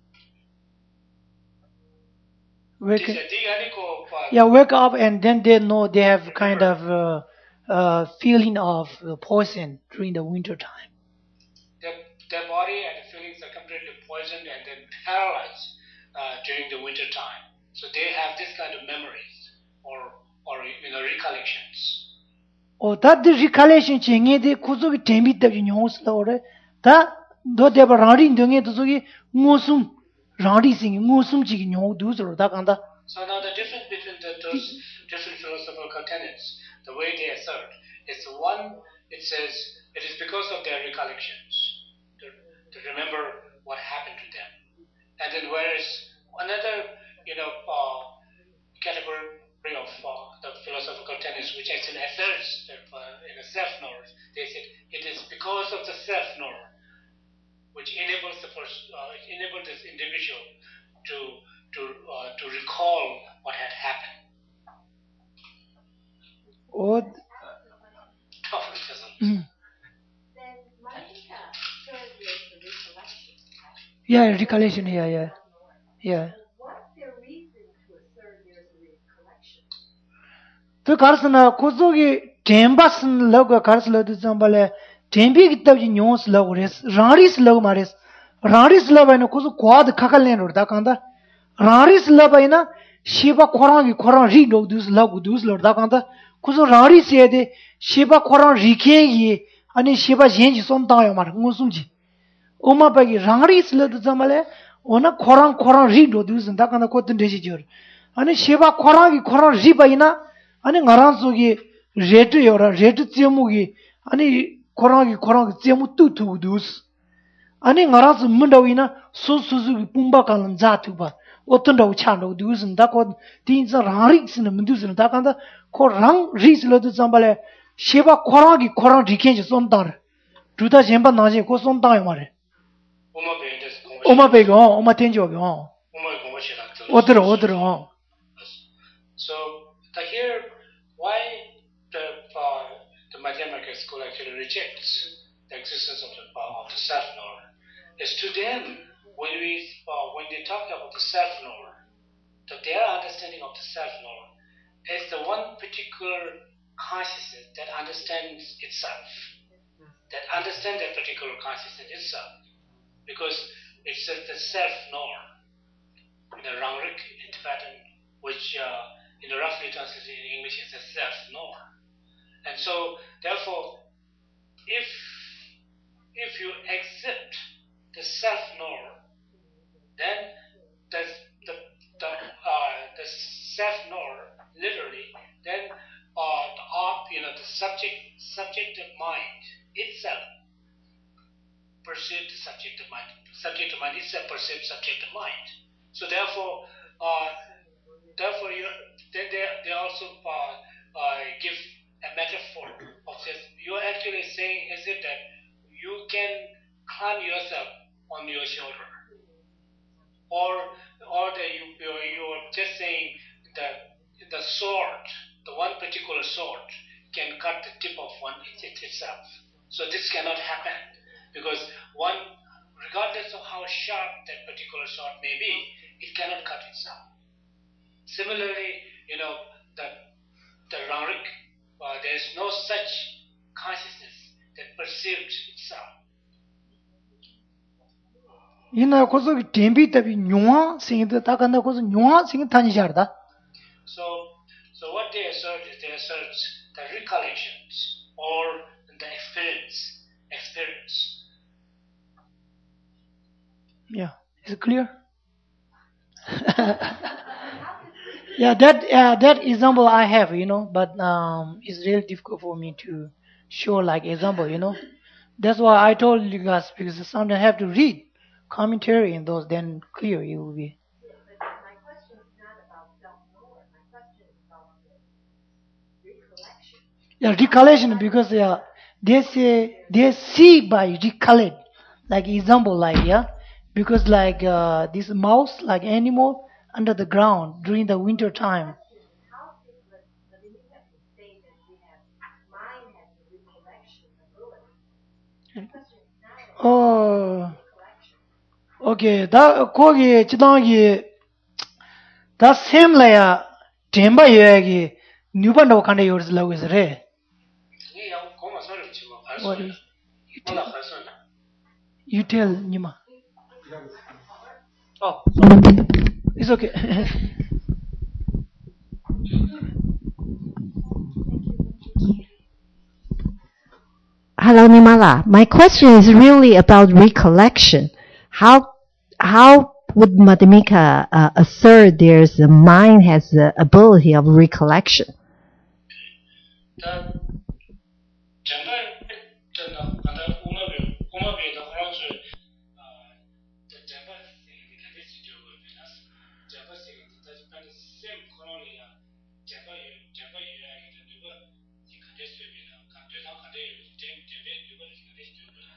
Wake, yeah, wake up, and then they know they have kind of uh, uh, feeling of uh, poison during the winter time. Their, their body and the feelings are completely poisoned and then paralyzed uh, during the winter time. So they have this kind of memories or or you know recollections. Oh, that the recollection chengi de kuzuki tembi de nyos lore. That do they were running doing it to ngosum. Randi ngosum chi nyo du so da kanda. So now the difference between the, those different philosophical tenets, the way they assert, is one, it says it is because of their recollections, to, to remember what happened to them. And then whereas another, you know, uh, category of uh, the philosophical tenets which actually asserts that uh, in a self-knower, they said it is because of the self-knower which enables the first, uh, it enables this individual to to uh, to recall what had happened. Oh. Mm. Yeah, recollection here, yeah, yeah. What's the reason to assert there's a recollection? The Karsana Kuzugi Tembasan logo Karsla to Zambale. Tembi kitabji nyons log res, raris log mares, raris log ina kuzu quad kakalen or da kanda, raris log ina shiba korangi koran ri log dus log dus lor da kanda, kuzu raris yede shiba koran rikegi, ani shiba jenji som tayo mar ngusumji. Oma bagi raris log zamale, ona koran koran ri log dus da kanda kotin deshi jor. Ani shiba korangi koran ri ba ina, ani ngaransugi retu yora, retu tsemugi, ani Korangi Korangi Zemu tu tu dus. Ani ngaras mundawina so suzu pumba kalan zatuba. Otunda uchano dus and dako teens are rigs in the mundus and dakanda korang ris lo to zambale Shiva Korangi Koran Rikenj on dar. Tuta Jemba Naji goes on time. Oma Bego, Oma Tenjo. Other order on. So here why the uh, the Madhyamaka school actually rejects the existence of the of the self-knower. Is to them when we uh, when they talk about the self-knower, that their understanding of the self-knower is the one particular consciousness that understands itself, that understands that particular consciousness itself, because it's the self-knower in the Rangrik pattern, which uh, in the roughly translated in English is a self-knower. And so, therefore, if if you accept the self-knower, then the the the, uh, the self-knower literally, then uh, the op, you know, the subject subjective mind itself perceives the subjective mind. Subjective mind itself perceives subjective mind. So therefore, uh, therefore, you they they, they also uh, uh, give a metaphor of this. You're actually saying, is it that you can climb yourself on your shoulder, or or that you you're just saying that the sword, the one particular sword, can cut the tip of one it itself. So this cannot happen because one, regardless of how sharp that particular sword may be, it cannot cut itself. Similarly, you know, the the Rangrik, uh, there is no such consciousness that perceived itself. 이나 고소 덴비 답이 뇽아 생이다 다간다 고소 뇽아 생이 타니자르다. So, so what they assert is they assert the recollections or the experience, experience. Yeah, is it clear? Yeah, that uh, that example I have, you know, but um, it's really difficult for me to show like example, you know. That's why I told you guys because sometimes I have to read commentary in those, then clear it will be. But my question is not about self-knower. My question is about the recollection. Yeah, recollection because yeah, they say they see by recollect, like example like yeah, because like uh, this mouse like animal under the ground during the winter time. How did the Dominica say that we have mind has a recollection ability? The question is not about Oh, recollection. okay. 다 거기 지당이 다 샘라야 템바 여기 뉴반도 칸데 요르슬라고 있어래. 이 양 고마 소리 치면 What 발소리. is you 뭐라 tell? 발소리. You tell Nima. 어. It's okay. Hello, Nimala. My question is really about recollection. How how would Madhyamika uh, assert there's a mind has the ability of recollection? 다 정말 저는 안다 우마비 우마비의 호랑수 아 정말 이게 같이 되고 있나서 정말 이게 다시 반에 셈 코로니아 정말 정말 이야기를 누가 이 같이 되면 감대상 같이 잼 잼에 누가 같이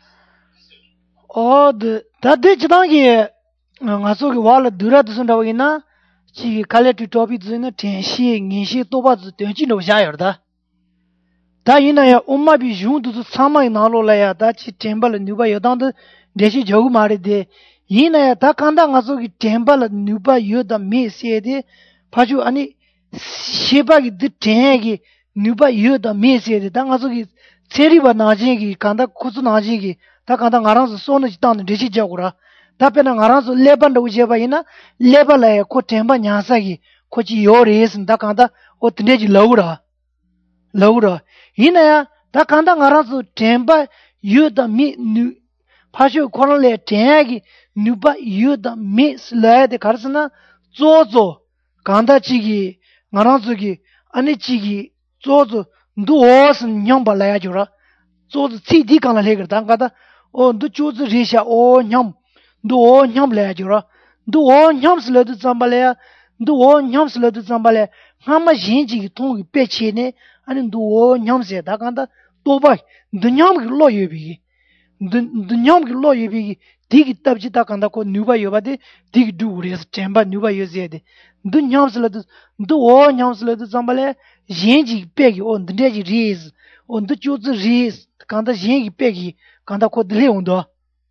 되고 Oh, the that day 지당이 ngaso ki wala dura dusunda wagina chi kale tu topi dusina tenshi ngishi toba du tenchi no shayarda. Da ina ya umma bi jun du sama nalo la ya da chi temple nuba yodang de deshi jogu mare de ina ya da kanda ngaso ki temple nuba yoda me se de paju ani sheba ki de ten ki nuba yoda me se de da ngaso ki tseri ba naji ki kanda kusu naji ki da kanda ngarang so no jitang deshi jogura da pena ngarang so leban do jeba ina leba la ya ko temba nyasa ki ko chi yores da kanda o tneji laura laura ina ya da kanda ngarang so temba yoda mi nu pasho kono le tengi nuba yoda mi slae de karsana zozo kanda chigi ngarang so ki ani chigi zozo ndu os nyamba la ya jura zozo chi di kana le gar da kanda o ndu chozu risha o nyam ndu o nyam la ya jura ndu o nyam sle du zambale ya ndu o nyam sle du zambale ngama jinji ki tong ki peche ne ani ndu o nyam se da kanda toba ndu nyam ki lo yebi ndu nyam ki lo yebi digi tabji da kanda ko nuba yoba de digi du res temba nuba yose de ndu nyam sle du ndu o nyam sle du zambale jinji ki pegi o ndu ji res o ndu chozu res kanda jinji ki pegi kanda ko dile undo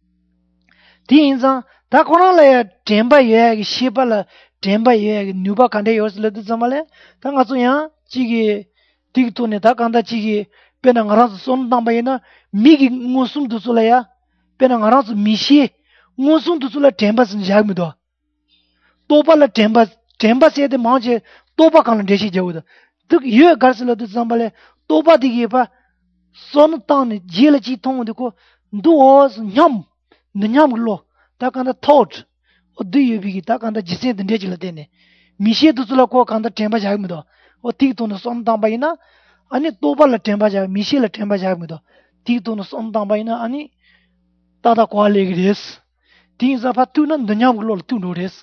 di insan da kona la ya temba ye ki sheba la temba ye ki nuba kanda yos le du zambale da nga so ya chigi digi to ne da kanda chigi pena ngara so son tamba yena mi ki ngosum du so la ya pena ngara so mi shi ngosum du so la temba sin jag mi do toba la temba temba se de maje toba kan deshi jawda duk ye garslo du zambale toba digi pa son tan jela chi thong de ko do os nyam nyam lo ta kan thought o du ye bi ta kan jise de deji la dene mishe du la ko kan temba jag mi do o ti to no son tan bai na ani toba la temba jag mishe la temba jag mi do ti to no son tan bai na ani tada kwa le gres ti za fa tu na nyam lo tu no res.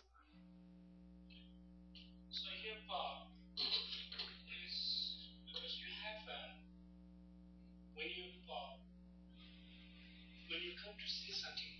So here, Paul, is because you have a, when you uh, when you come to see something,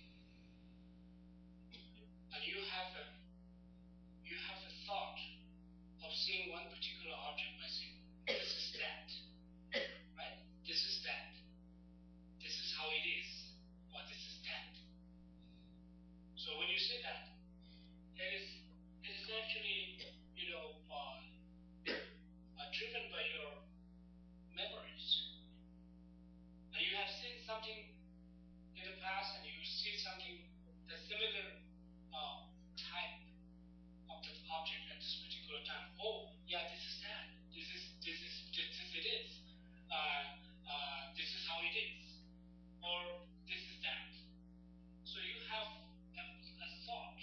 and you have a you have a thought of seeing one particular object by saying, this is that, right? This is that. This is how it is, or this is that. So when you say that, it is it is actually, you know, uh, uh, driven by your memories. And you have seen something in the past, and you see something the similar uh, type of the object at this particular time. Oh, yeah, this is that. This is this is this is it is. Uh, uh, this is how it is, or this is that. So you have a, a thought.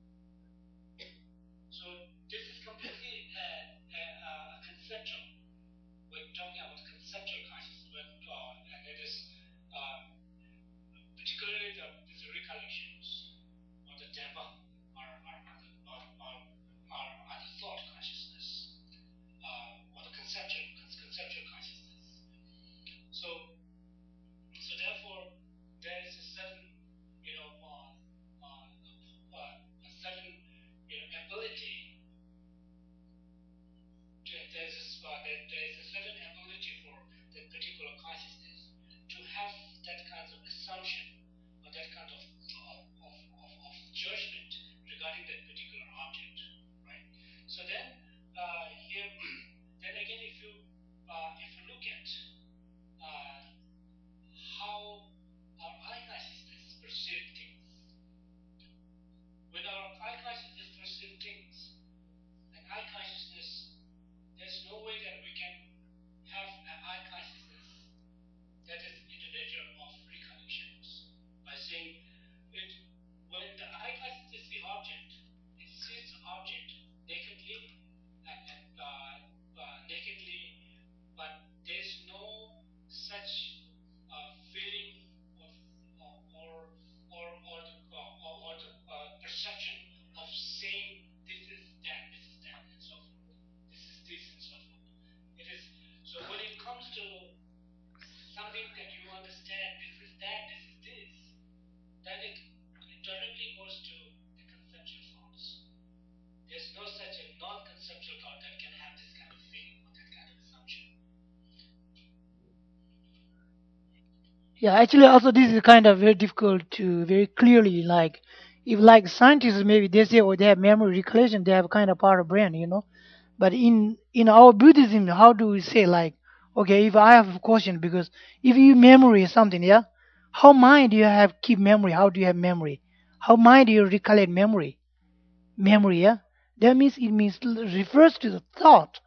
So this is completely a, a, a conceptual. We're talking about conceptual consciousness, but, uh, and it is uh, particularly the, the recollections or the deva are are are the, are, are, are, are the thought consciousness uh, or the conceptual conceptual consciousness. So so therefore there is a certain, you know, uh, uh, uh, a certain, you know, ability. To, there is a, uh, there, there is a certain ability for that particular consciousness to have that kind of assumption or that kind of of, of, of, of judgment regarding that particular object, right? So then uh, here, then again, if you uh, if you look at uh, how our eye consciousness perceive things, when our eye consciousness perceive things, and eye consciousness, there's no way that we can have an eye consciousness that is in the nature of recollections by saying it when the eye consciousness is the object, it sees the object nakedly and, and uh, uh, nakedly, but there's no such uh, feeling of uh, or or or the, uh, or, or the uh, perception of saying this is that, this is that, and so forth. This is this and so forth. It is so when it comes to something that you understand, this is that, this is this, then it, it directly goes to the conceptual thoughts. There's no such a non-conceptual thought that can have this kind of feeling or that kind of assumption. Yeah, actually, also this is kind of very difficult to very clearly like, if like scientists maybe they say oh they have memory recollection, they have kind of part of brain, you know. But in in our Buddhism, how do we say like, okay, if I have a question, because if you memory something, yeah, how mind do you have keep memory? How do you have memory? How mind do you recollect memory? Memory, yeah. That means it means refers to the thought.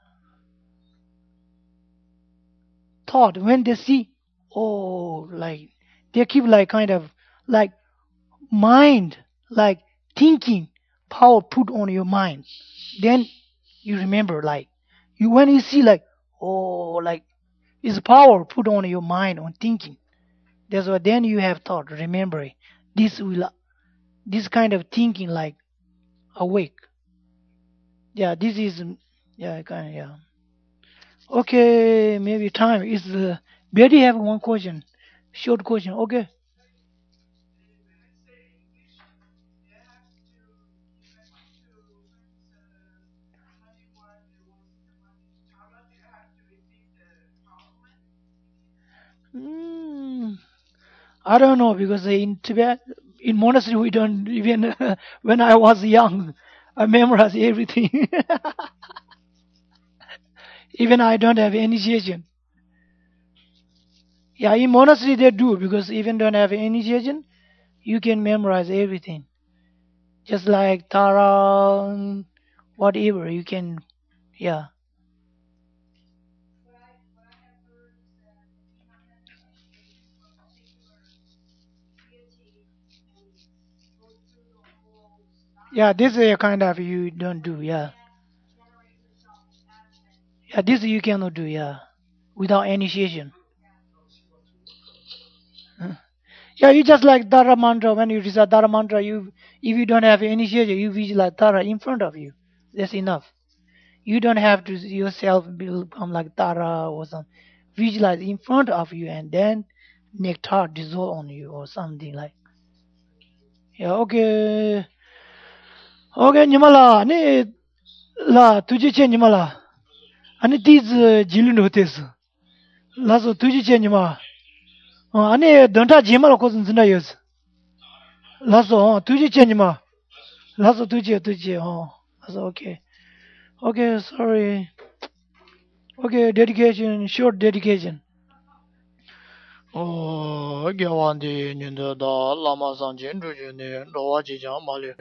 Thought when they see, oh, like they keep like kind of like mind, like thinking power put on your mind. Then you remember like you when you see like oh like is power put on your mind on thinking. That's why then you have thought, remembering. This will this kind of thinking like awake. Yeah, this is yeah kind of yeah. Okay, maybe time is. Uh, Betty have one question, short question. Okay. Mm, I don't know because in Tibet, in monastery, we don't even. When I was young, I memorized everything. Even I don't have initiation. Yeah, in monastery they do because even don't have initiation, you can memorize everything. Just like Tara, whatever you can, yeah. Yeah, this is a kind of you don't do, yeah. Yeah, this you cannot do, yeah, without initiation. Huh. Yeah, you just like Dara mantra. When you recite Dara mantra, you if you don't have initiation, you visualize Dara in front of you. That's enough. You don't have to yourself become like Tara or some. Visualize in front of you and then nectar dissolve on you or something like. Yeah, okay. Okay, Nimala, ne la तुझे चे निमाला आणि तीच जिलून होतेस lasso तुझी चे निमा आणि दंटा जिमाला कोण जिना yes lasso तुझी चे निमा लासो तुझी तुझी oh लासो okay okay sorry okay dedication short dedication oh gyawandi ninda da lama san jen ju ne lo wa ji jang ma le